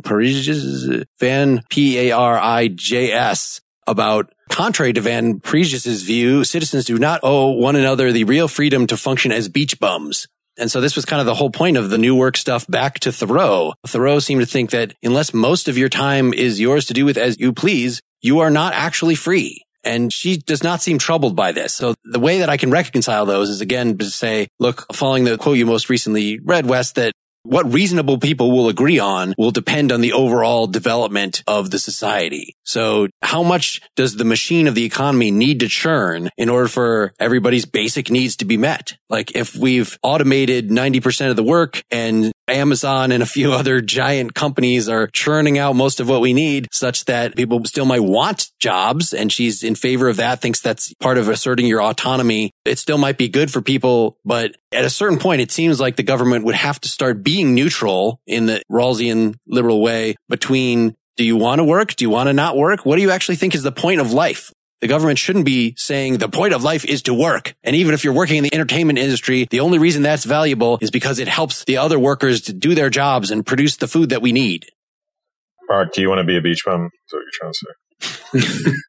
Parijs about, contrary to Van Parijs' view, citizens do not owe one another the real freedom to function as beach bums. And so this was kind of the whole point of the New Work stuff back to Thoreau. Thoreau seemed to think that unless most of your time is yours to do with as you please, you are not actually free. And she does not seem troubled by this. So the way that I can reconcile those is, again, to say, look, following the quote you most recently read, Wes, that what reasonable people will agree on will depend on the overall development of the society. So how much does the machine of the economy need to churn in order for everybody's basic needs to be met? Like if we've automated 90% of the work and Amazon and a few other giant companies are churning out most of what we need such that people still might want jobs, and she's in favor of that, thinks that's part of asserting your autonomy. It still might be good for people, but at a certain point, it seems like the government would have to start being neutral in the Rawlsian liberal way between, do you want to work? Do you want to not work? What do you actually think is the point of life? The government shouldn't be saying the point of life is to work. And even if you're working in the entertainment industry, the only reason that's valuable is because it helps the other workers to do their jobs and produce the food that we need. Mark, do you want to be a beach bum? Is what you're trying to say.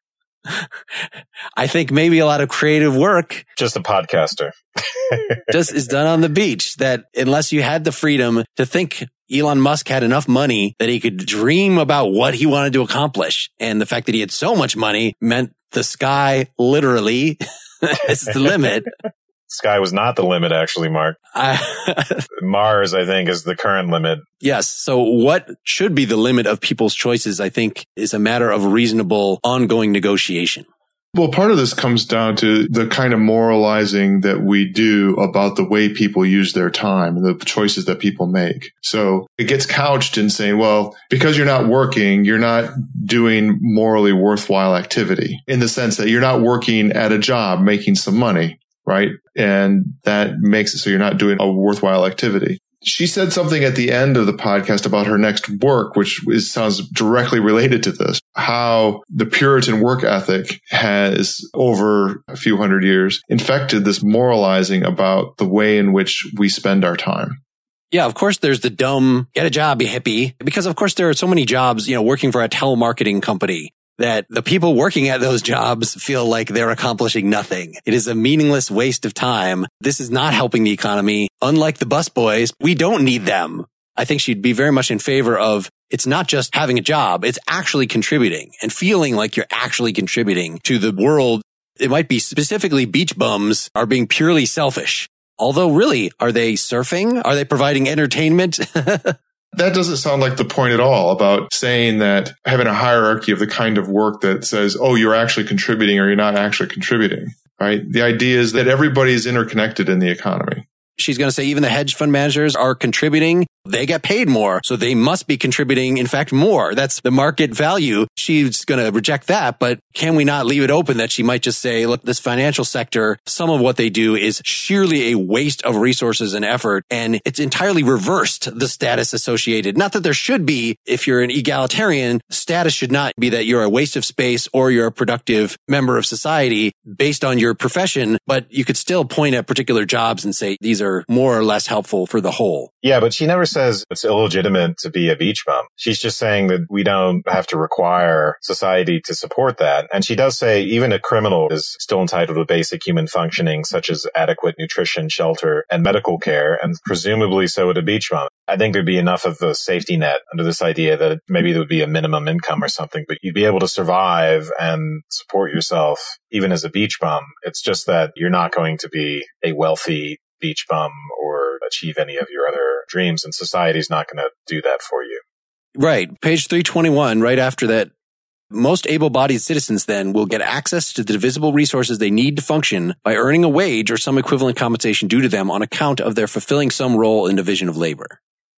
I think maybe a lot of creative work, just a podcaster, just is done on the beach. That unless you had the freedom to think, Elon Musk had enough money that he could dream about what he wanted to accomplish. And the fact that he had so much money meant the sky literally is the limit. Sky was not the limit, actually, Mark. Mars, I think, is the current limit. Yes. So what should be the limit of people's choices, I think, is a matter of reasonable ongoing negotiation. Well, part of this comes down to the kind of moralizing that we do about the way people use their time and the choices that people make. So it gets couched in saying, well, because you're not working, you're not doing morally worthwhile activity, in the sense that you're not working at a job making some money, right? And that makes it so you're not doing a worthwhile activity. She said something at the end of the podcast about her next work, which sounds directly related to this, how the Puritan work ethic has, over a few hundred years, infected this moralizing about the way in which we spend our time. Yeah, of course, there's the dumb, get a job, you hippie, because of course there are so many jobs, working for a telemarketing company, that the people working at those jobs feel like they're accomplishing nothing. It is a meaningless waste of time. This is not helping the economy. Unlike the busboys, we don't need them. I think she'd be very much in favor of, it's not just having a job, it's actually contributing and feeling like you're actually contributing to the world. It might be specifically beach bums are being purely selfish. Although really, are they surfing? Are they providing entertainment? That doesn't sound like the point at all about saying that having a hierarchy of the kind of work that says, oh, you're actually contributing or you're not actually contributing, right? The idea is that everybody is interconnected in the economy. She's going to say even the hedge fund managers are contributing. They get paid more, so they must be contributing, in fact, more. That's the market value. She's going to reject that, but can we not leave it open that she might just say, look, this financial sector, some of what they do is sheerly a waste of resources and effort, and it's entirely reversed the status associated. Not that there should be, if you're an egalitarian, status should not be that you're a waste of space or you're a productive member of society based on your profession, but you could still point at particular jobs and say these are more or less helpful for the whole. Yeah, but she never says it's illegitimate to be a beach bum. She's just saying that we don't have to require society to support that. And she does say even a criminal is still entitled to basic human functioning, such as adequate nutrition, shelter, and medical care, and presumably so would a beach bum. I think there'd be enough of a safety net under this idea that maybe there would be a minimum income or something, but you'd be able to survive and support yourself even as a beach bum. It's just that you're not going to be a wealthy beach bum or achieve any of your other dreams, and society's not going to do that for you. Right. Page 321, right after that. Most able-bodied citizens then will get access to the divisible resources they need to function by earning a wage or some equivalent compensation due to them on account of their fulfilling some role in division of labor.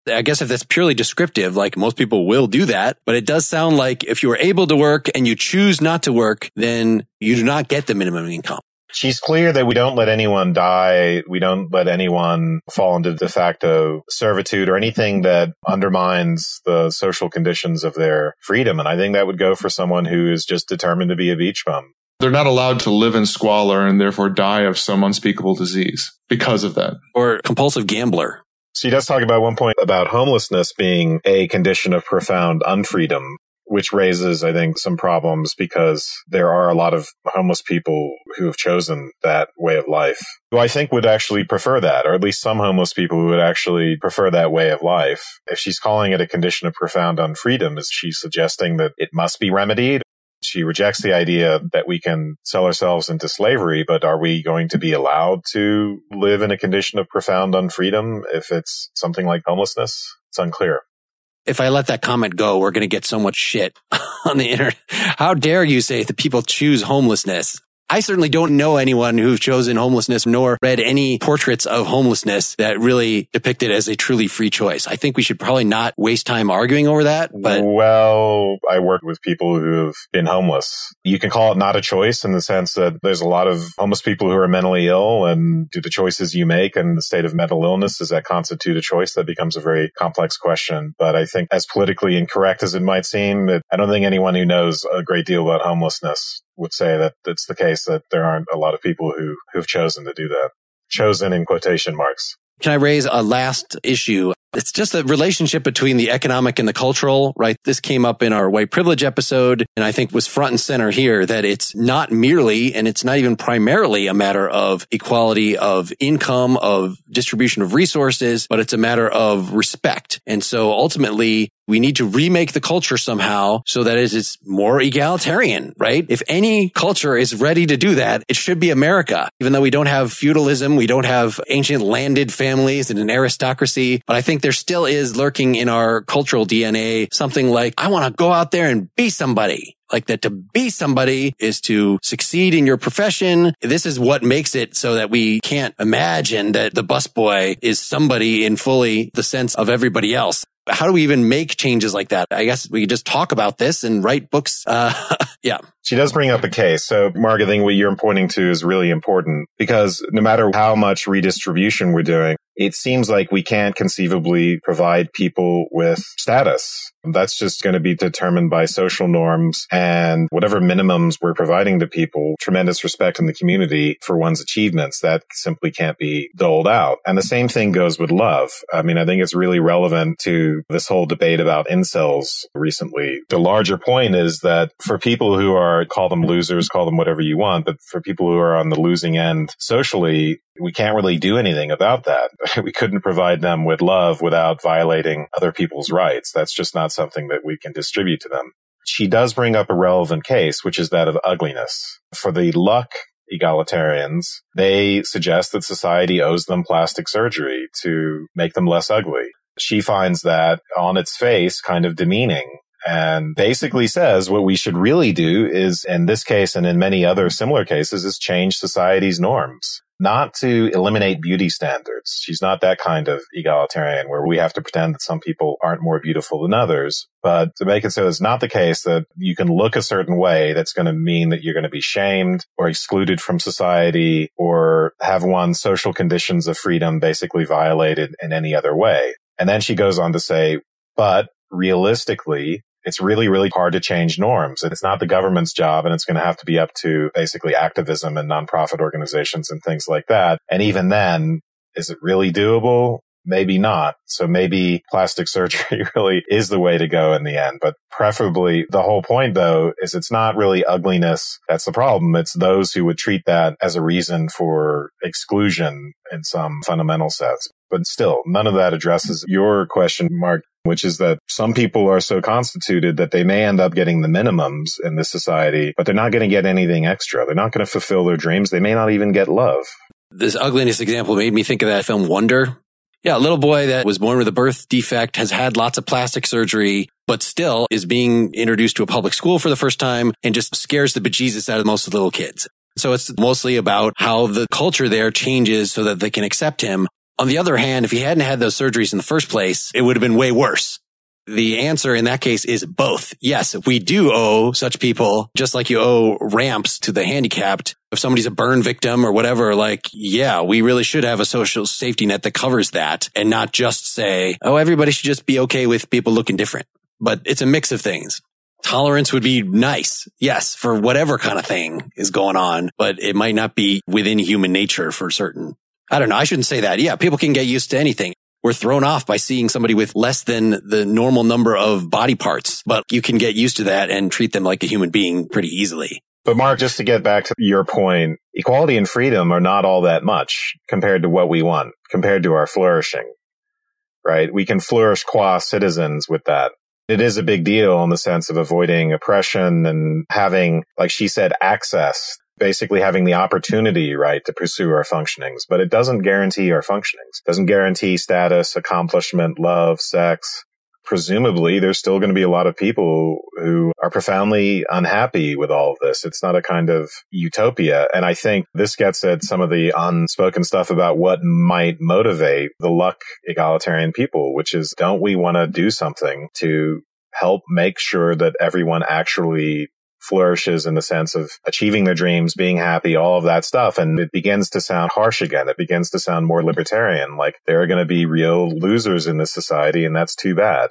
I guess if that's purely descriptive, like most people will do that, but it does sound like if you are able to work and you choose not to work, then you do not get the minimum income. She's clear that we don't let anyone die. We don't let anyone fall into de facto servitude or anything that undermines the social conditions of their freedom. And I think that would go for someone who is just determined to be a beach bum. They're not allowed to live in squalor and therefore die of some unspeakable disease because of that. Or compulsive gambler. She does talk about one point about homelessness being a condition of profound unfreedom, which raises, I think, some problems because there are a lot of homeless people who have chosen that way of life, who I think would actually prefer that, or at least some homeless people who would actually prefer that way of life. If she's calling it a condition of profound unfreedom, is she suggesting that it must be remedied? She rejects the idea that we can sell ourselves into slavery, but are we going to be allowed to live in a condition of profound unfreedom if it's something like homelessness? It's unclear. If I let that comment go, we're going to get so much shit on the internet. How dare you say that people choose homelessness? I certainly don't know anyone who's chosen homelessness nor read any portraits of homelessness that really depict it as a truly free choice. I think we should probably not waste time arguing over that. But well, I work with people who have been homeless. You can call it not a choice in the sense that there's a lot of homeless people who are mentally ill, and do the choices you make and the state of mental illness, does that constitute a choice? That becomes a very complex question. But I think as politically incorrect as it might seem, I don't think anyone who knows a great deal about homelessness would say that it's the case that there aren't a lot of people who've chosen to do that. Chosen in quotation marks. Can I raise a last issue? It's just the relationship between the economic and the cultural, right? This came up in our white privilege episode, and I think was front and center here, that it's not merely, and it's not even primarily a matter of equality of income, of distribution of resources, but it's a matter of respect. And so ultimately, we need to remake the culture somehow so that it is more egalitarian, right? If any culture is ready to do that, it should be America. Even though we don't have feudalism, we don't have ancient landed families and an aristocracy, but I think there still is lurking in our cultural DNA something like, I want to go out there and be somebody. Like that to be somebody is to succeed in your profession. This is what makes it so that we can't imagine that the busboy is somebody in fully the sense of everybody else. How do we even make changes like that? I guess we could just talk about this and write books. Yeah. She does bring up a case. So, Mark, I think what you're pointing to is really important because no matter how much redistribution we're doing, it seems like we can't conceivably provide people with status. That's just going to be determined by social norms and whatever minimums we're providing to people, tremendous respect in the community for one's achievements. That simply can't be doled out. And the same thing goes with love. I mean, I think it's really relevant to this whole debate about incels recently. The larger point is that for people who are, call them losers, call them whatever you want, but for people who are on the losing end socially, we can't really do anything about that. We couldn't provide them with love without violating other people's rights. That's just not something that we can distribute to them. She does bring up a relevant case, which is that of ugliness. For the luck egalitarians, they suggest that society owes them plastic surgery to make them less ugly. She finds that on its face kind of demeaning, and basically says what we should really do is, in this case and in many other similar cases, is change society's norms. Not to eliminate beauty standards. She's not that kind of egalitarian where we have to pretend that some people aren't more beautiful than others, but to make it so it's not the case that you can look a certain way that's going to mean that you're going to be shamed or excluded from society or have one's social conditions of freedom basically violated in any other way. And then she goes on to say, but realistically, it's really, really hard to change norms. It's not the government's job, and it's going to have to be up to basically activism and nonprofit organizations and things like that. And even then, is it really doable? Maybe not. So maybe plastic surgery really is the way to go in the end. But preferably, the whole point, though, is it's not really ugliness that's the problem. It's those who would treat that as a reason for exclusion in some fundamental sense. But still, none of that addresses your question, Mark, which is that some people are so constituted that they may end up getting the minimums in this society, but they're not going to get anything extra. They're not going to fulfill their dreams. They may not even get love. This ugliness example made me think of that film Wonder. Yeah, a little boy that was born with a birth defect has had lots of plastic surgery, but still is being introduced to a public school for the first time and just scares the bejesus out of most of the little kids. So it's mostly about how the culture there changes so that they can accept him. On the other hand, if he hadn't had those surgeries in the first place, it would have been way worse. The answer in that case is both. Yes, we do owe such people, just like you owe ramps to the handicapped. If somebody's a burn victim or whatever, like, yeah, we really should have a social safety net that covers that and not just say, oh, everybody should just be okay with people looking different. But it's a mix of things. Tolerance would be nice, yes, for whatever kind of thing is going on, but it might not be within human nature for certain. I don't know. I shouldn't say that. Yeah, people can get used to anything. We're thrown off by seeing somebody with less than the normal number of body parts, but you can get used to that and treat them like a human being pretty easily. But Mark, just to get back to your point, equality and freedom are not all that much compared to what we want, compared to our flourishing, right? We can flourish qua citizens with that. It is a big deal in the sense of avoiding oppression and having, like she said, access, basically having the opportunity, right, to pursue our functionings. But it doesn't guarantee our functionings. It doesn't guarantee status, accomplishment, love, sex. Presumably, there's still going to be a lot of people who are profoundly unhappy with all of this. It's not a kind of utopia. And I think this gets at some of the unspoken stuff about what might motivate the luck egalitarian people, which is, don't we want to do something to help make sure that everyone actually flourishes in the sense of achieving their dreams, being happy, all of that stuff. And it begins to sound harsh again. It begins to sound more libertarian, like there are going to be real losers in this society, and that's too bad.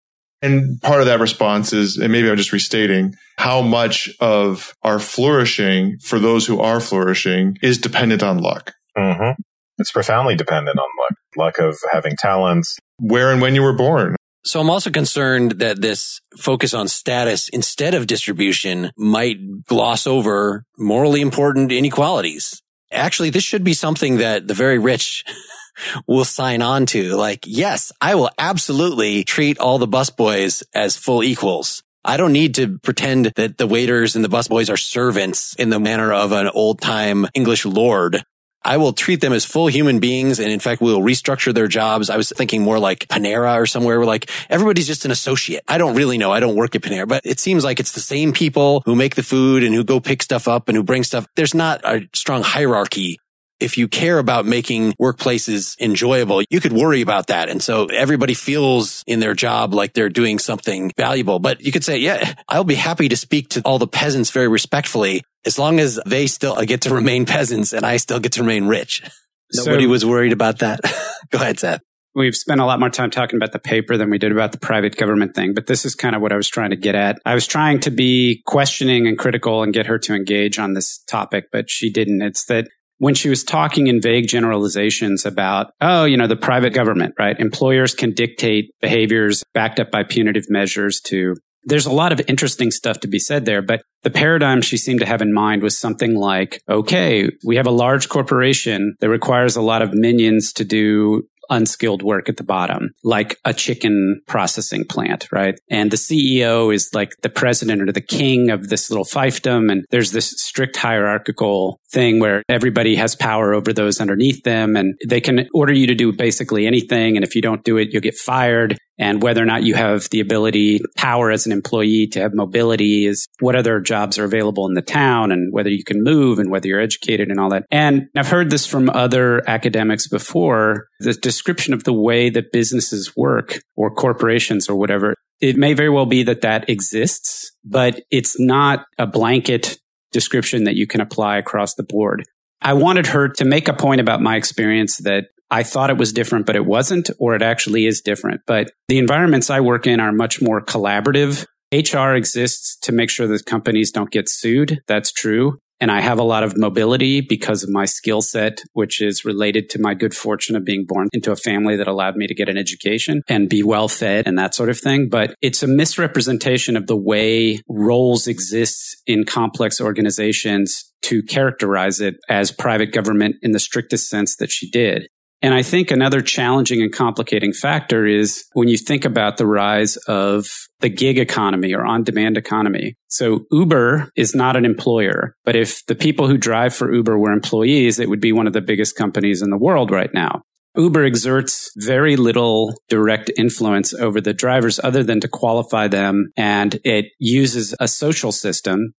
And part of that response is, and maybe I'm just restating, how much of our flourishing for those who are flourishing is dependent on luck. Mm-hmm. It's profoundly dependent on luck of having talents. Where and when you were born. So I'm also concerned that this focus on status instead of distribution might gloss over morally important inequalities. Actually, this should be something that the very rich will sign on to. Like, yes, I will absolutely treat all the busboys as full equals. I don't need to pretend that the waiters and the busboys are servants in the manner of an old-time English lord. I will treat them as full human beings, and in fact, we'll restructure their jobs. I was thinking more like Panera or somewhere where like everybody's just an associate. I don't really know. I don't work at Panera, but it seems like it's the same people who make the food and who go pick stuff up and who bring stuff. There's not a strong hierarchy. If you care about making workplaces enjoyable, you could worry about that. And so everybody feels in their job like they're doing something valuable. But you could say, yeah, I'll be happy to speak to all the peasants very respectfully, as long as they still get to remain peasants and I still get to remain rich. Nobody was worried about that. Go ahead, Seth. We've spent a lot more time talking about the paper than we did about the private government thing, but this is kind of what I was trying to get at. I was trying to be questioning and critical and get her to engage on this topic, but she didn't. It's that when she was talking in vague generalizations about, the private government, right? Employers can dictate behaviors backed up by punitive measures to... There's a lot of interesting stuff to be said there, but the paradigm she seemed to have in mind was something like, okay, we have a large corporation that requires a lot of minions to do unskilled work at the bottom, like a chicken processing plant, right? And the CEO is like the president or the king of this little fiefdom. And there's this strict hierarchical thing where everybody has power over those underneath them. And they can order you to do basically anything. And if you don't do it, you'll get fired. And whether or not you have the ability, power as an employee to have mobility is what other jobs are available in the town and whether you can move and whether you're educated and all that. And I've heard this from other academics before, the description of the way that businesses work or corporations or whatever. It may very well be that that exists, but it's not a blanket description that you can apply across the board. I wanted her to make a point about my experience that I thought it was different, but it wasn't, or it actually is different. But the environments I work in are much more collaborative. HR exists to make sure that companies don't get sued. That's true. And I have a lot of mobility because of my skill set, which is related to my good fortune of being born into a family that allowed me to get an education and be well fed and that sort of thing. But it's a misrepresentation of the way roles exist in complex organizations to characterize it as private government in the strictest sense that she did. And I think another challenging and complicating factor is when you think about the rise of the gig economy or on-demand economy. So Uber is not an employer, but if the people who drive for Uber were employees, it would be one of the biggest companies in the world right now. Uber exerts very little direct influence over the drivers other than to qualify them. And it uses a social system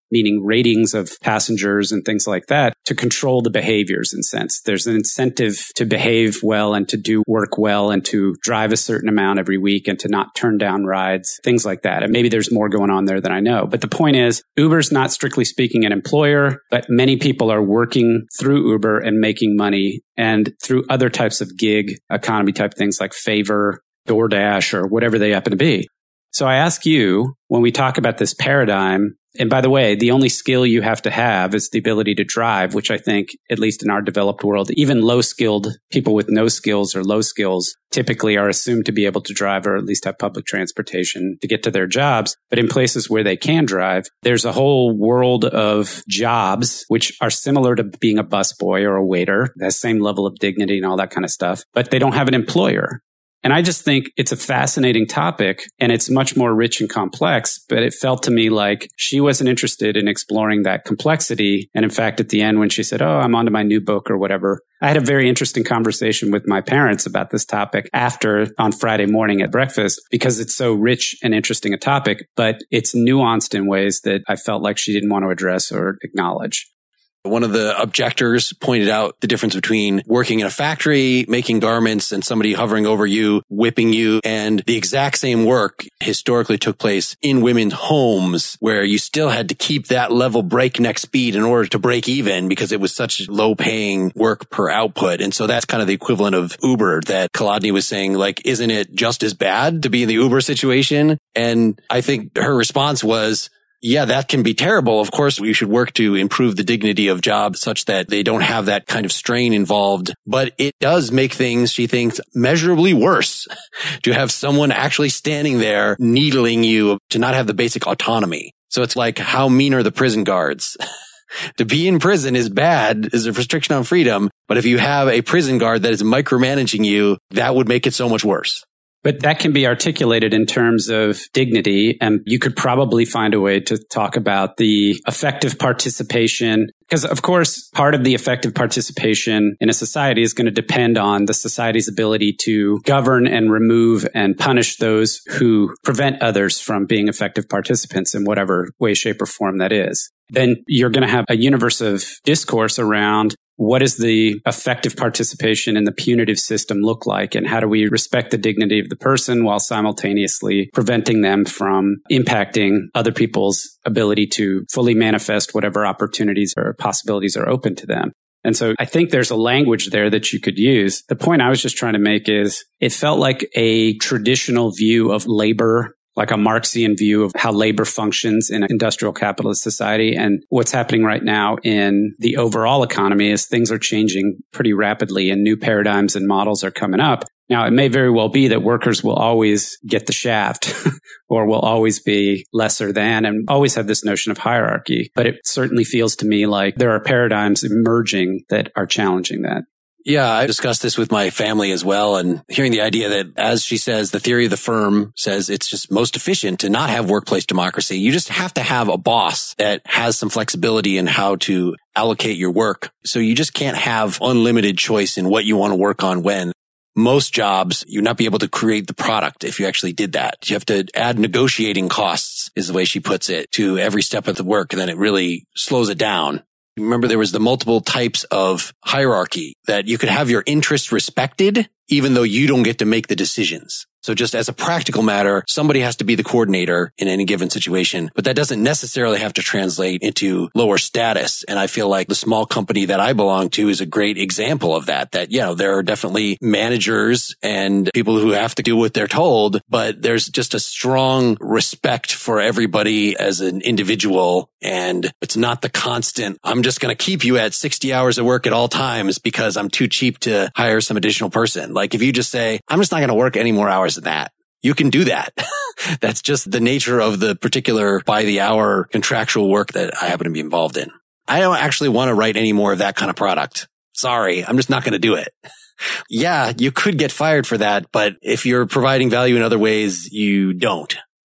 meaning ratings of passengers and things like that, to control the behaviors in a sense. There's an incentive to behave well and to do work well and to drive a certain amount every week and to not turn down rides, things like that. And maybe there's more going on there than I know. But the point is, Uber's not strictly speaking an employer, but many people are working through Uber and making money, and through other types of gig economy type things like Favor, DoorDash, or whatever they happen to be. So I ask you, when we talk about this paradigm, and by the way, the only skill you have to have is the ability to drive, which I think, at least in our developed world, even low-skilled people with no skills or low skills typically are assumed to be able to drive or at least have public transportation to get to their jobs. But in places where they can drive, there's a whole world of jobs which are similar to being a busboy or a waiter, that same level of dignity and all that kind of stuff, but they don't have an employer. And I just think it's a fascinating topic, and it's much more rich and complex, but it felt to me like she wasn't interested in exploring that complexity. And in fact, at the end, when she said, "Oh, I'm on to my new book," or whatever, I had a very interesting conversation with my parents about this topic on Friday morning at breakfast, because it's so rich and interesting a topic, but it's nuanced in ways that I felt like she didn't want to address or acknowledge. One of the objectors pointed out the difference between working in a factory, making garments, and somebody hovering over you, whipping you. And the exact same work historically took place in women's homes, where you still had to keep that level breakneck speed in order to break even, because it was such low paying work per output. And so that's kind of the equivalent of Uber that Kolodny was saying, like, isn't it just as bad to be in the Uber situation? And I think her response was, yeah, that can be terrible. Of course, we should work to improve the dignity of jobs such that they don't have that kind of strain involved. But it does make things, she thinks, measurably worse to have someone actually standing there needling you, to not have the basic autonomy. So it's like, how mean are the prison guards? To be in prison is bad, is a restriction on freedom. But if you have a prison guard that is micromanaging you, that would make it so much worse. But that can be articulated in terms of dignity, and you could probably find a way to talk about the effective participation. Because, of course, part of the effective participation in a society is going to depend on the society's ability to govern and remove and punish those who prevent others from being effective participants in whatever way, shape, or form that is. Then you're going to have a universe of discourse around what does the effective participation in the punitive system look like, and how do we respect the dignity of the person while simultaneously preventing them from impacting other people's ability to fully manifest whatever opportunities or possibilities are open to them. And so I think there's a language there that you could use. The point I was just trying to make is it felt like a traditional view of labor, like a Marxian view of how labor functions in an industrial capitalist society. And what's happening right now in the overall economy is things are changing pretty rapidly and new paradigms and models are coming up. Now, it may very well be that workers will always get the shaft or will always be lesser than and always have this notion of hierarchy. But it certainly feels to me like there are paradigms emerging that are challenging that. Yeah, I discussed this with my family as well, and hearing the idea that, as she says, the theory of the firm says it's just most efficient to not have workplace democracy. You just have to have a boss that has some flexibility in how to allocate your work. So you just can't have unlimited choice in what you want to work on when. Most jobs, you'd not be able to create the product if you actually did that. You have to add negotiating costs, is the way she puts it, to every step of the work, and then it really slows it down. Remember, there was the multiple types of hierarchy that you could have your interests respected, even though you don't get to make the decisions. So just as a practical matter, somebody has to be the coordinator in any given situation, but that doesn't necessarily have to translate into lower status. And I feel like the small company that I belong to is a great example of that, there are definitely managers and people who have to do what they're told, but there's just a strong respect for everybody as an individual. And it's not the constant, I'm just going to keep you at 60 hours of work at all times because I'm too cheap to hire some additional person. Like if you just say, I'm just not going to work any more hours than that, you can do that. That's just the nature of the particular by the hour contractual work that I happen to be involved in. I don't actually want to write any more of that kind of product. Sorry, I'm just not going to do it. Yeah, you could get fired for that, but if you're providing value in other ways, you don't.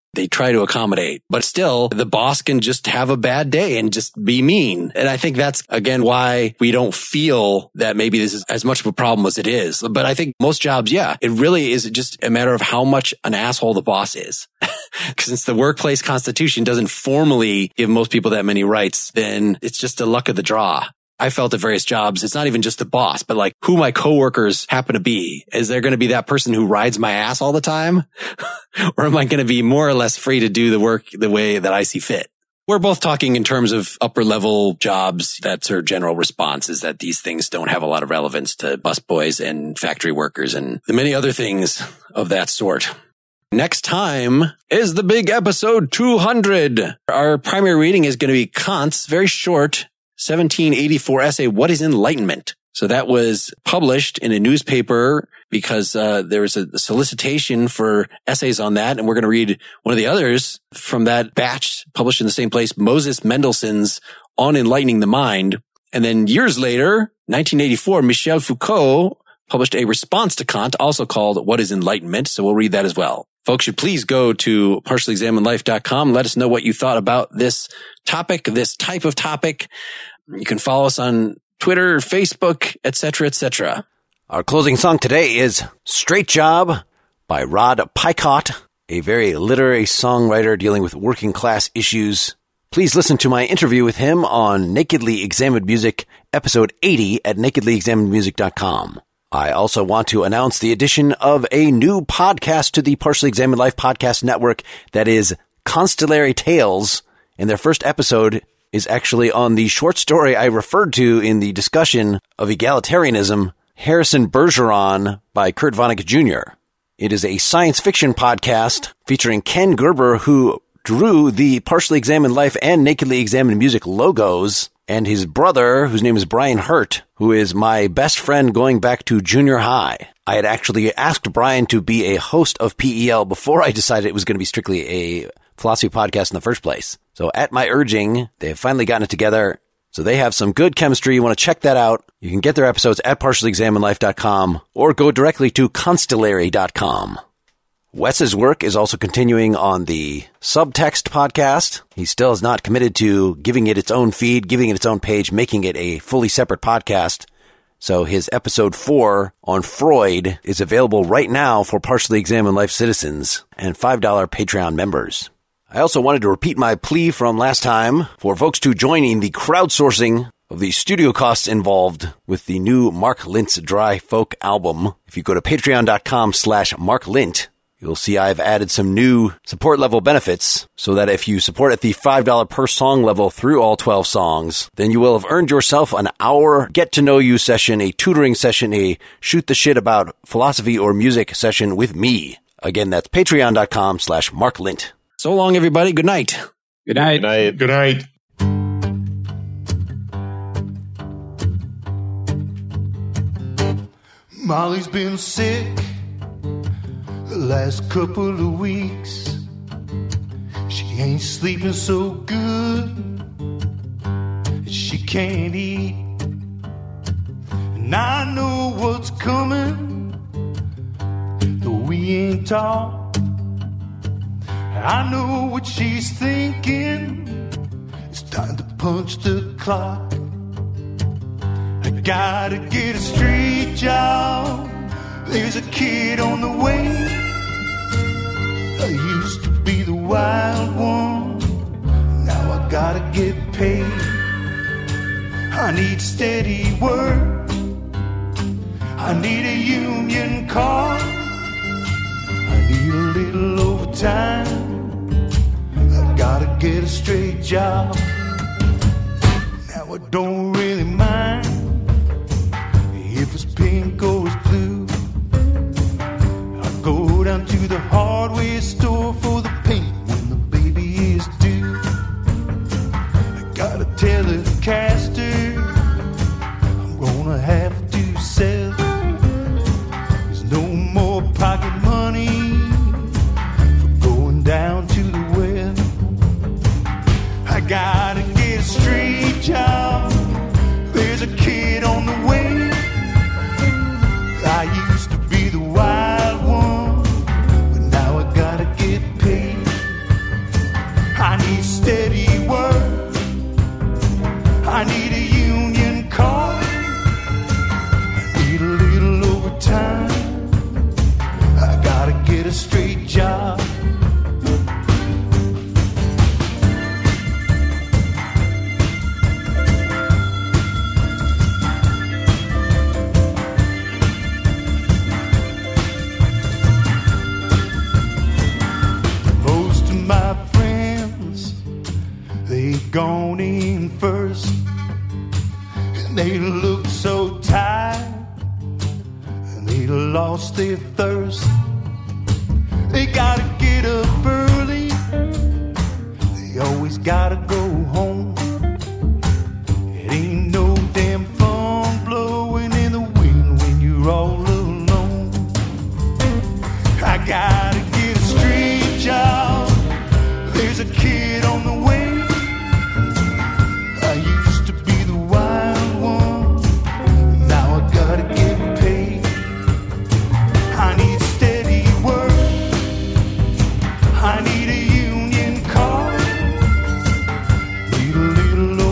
They try to accommodate, but still the boss can just have a bad day and just be mean. And I think that's, again, why we don't feel that maybe this is as much of a problem as it is. But I think most jobs, yeah, it really is just a matter of how much an asshole the boss is. Since the workplace constitution doesn't formally give most people that many rights, then it's just a luck of the draw. I felt at various jobs, it's not even just the boss, but like who my coworkers happen to be. Is there going to be that person who rides my ass all the time? Or am I going to be more or less free to do the work the way that I see fit? We're both talking in terms of upper level jobs. That's our general response, is that these things don't have a lot of relevance to busboys and factory workers and the many other things of that sort. Next time is the big episode 200. Our primary reading is going to be Kant's very short 1784 essay, What is Enlightenment? So that was published in a newspaper because there was a solicitation for essays on that. And we're going to read one of the others from that batch published in the same place, Moses Mendelssohn's On Enlightening the Mind. And then years later, 1984, Michel Foucault published a response to Kant, also called What is Enlightenment? So we'll read that as well. Folks should please go to partiallyexaminedlife.com. Let us know what you thought about this topic, this type of topic. You can follow us on Twitter, Facebook, etc., etc. Our closing song today is Straight Job by Rod Picott, a very literary songwriter dealing with working class issues. Please listen to my interview with him on Nakedly Examined Music, episode 80 at nakedlyexaminedmusic.com. I also want to announce the addition of a new podcast to the Partially Examined Life podcast network that is Constellary Tales, and their first episode is actually on the short story I referred to in the discussion of egalitarianism, Harrison Bergeron by Kurt Vonnegut Jr. It is a science fiction podcast featuring Ken Gerber, who drew the Partially Examined Life and Nakedly Examined Music logos, and his brother, whose name is Brian Hurt, who is my best friend going back to junior high. I had actually asked Brian to be a host of PEL before I decided it was going to be strictly a philosophy podcast in the first place. So at my urging, they have finally gotten it together. So they have some good chemistry. You want to check that out. You can get their episodes at partiallyexaminedlife.com or go directly to constellary.com. Wes's work is also continuing on the Subtext podcast. He still is not committed to giving it its own feed, giving it its own page, making it a fully separate podcast. So his episode 4 on Freud is available right now for Partially Examined Life citizens and $5 Patreon members. I also wanted to repeat my plea from last time for folks to join in the crowdsourcing of the studio costs involved with the new Mark Lint's Dry Folk album. If you go to patreon.com/Mark Lint, you'll see I've added some new support level benefits so that if you support at the $5 per song level through all 12 songs, then you will have earned yourself an hour get to know you session, a tutoring session, a shoot the shit about philosophy or music session with me. Again, that's patreon.com/Mark Lint. So long, everybody. Good night. Good night. Good night. Good night. Molly's been sick the last couple of weeks. She ain't sleeping so good. She can't eat. And I know what's coming, though we ain't talked. I know what she's thinking. It's time to punch the clock. I gotta get a street job. There's a kid on the way. I used to be the wild one. Now I gotta get paid. I need steady work. I need a union card. I need a little overtime. I gotta get a straight job. Now I don't really mind if it's pink or it's blue. I go down to the hardware store for the paint when the baby is due. I gotta tell the caster I'm gonna have to sell. There's no more pocket money for going down to the well. I gotta get a straight job. There's a They look so tired, and they lost their thirst. They gotta get up early, they always gotta go home. It ain't no damn fun blowing in the wind when you're all alone. I gotta get a street job, there's a kid on the way. I used to be the wild one, now I gotta get paid. I need steady work, I need a union card, need a little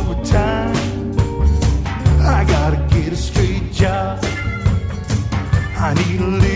overtime. I gotta get a straight job, I need a little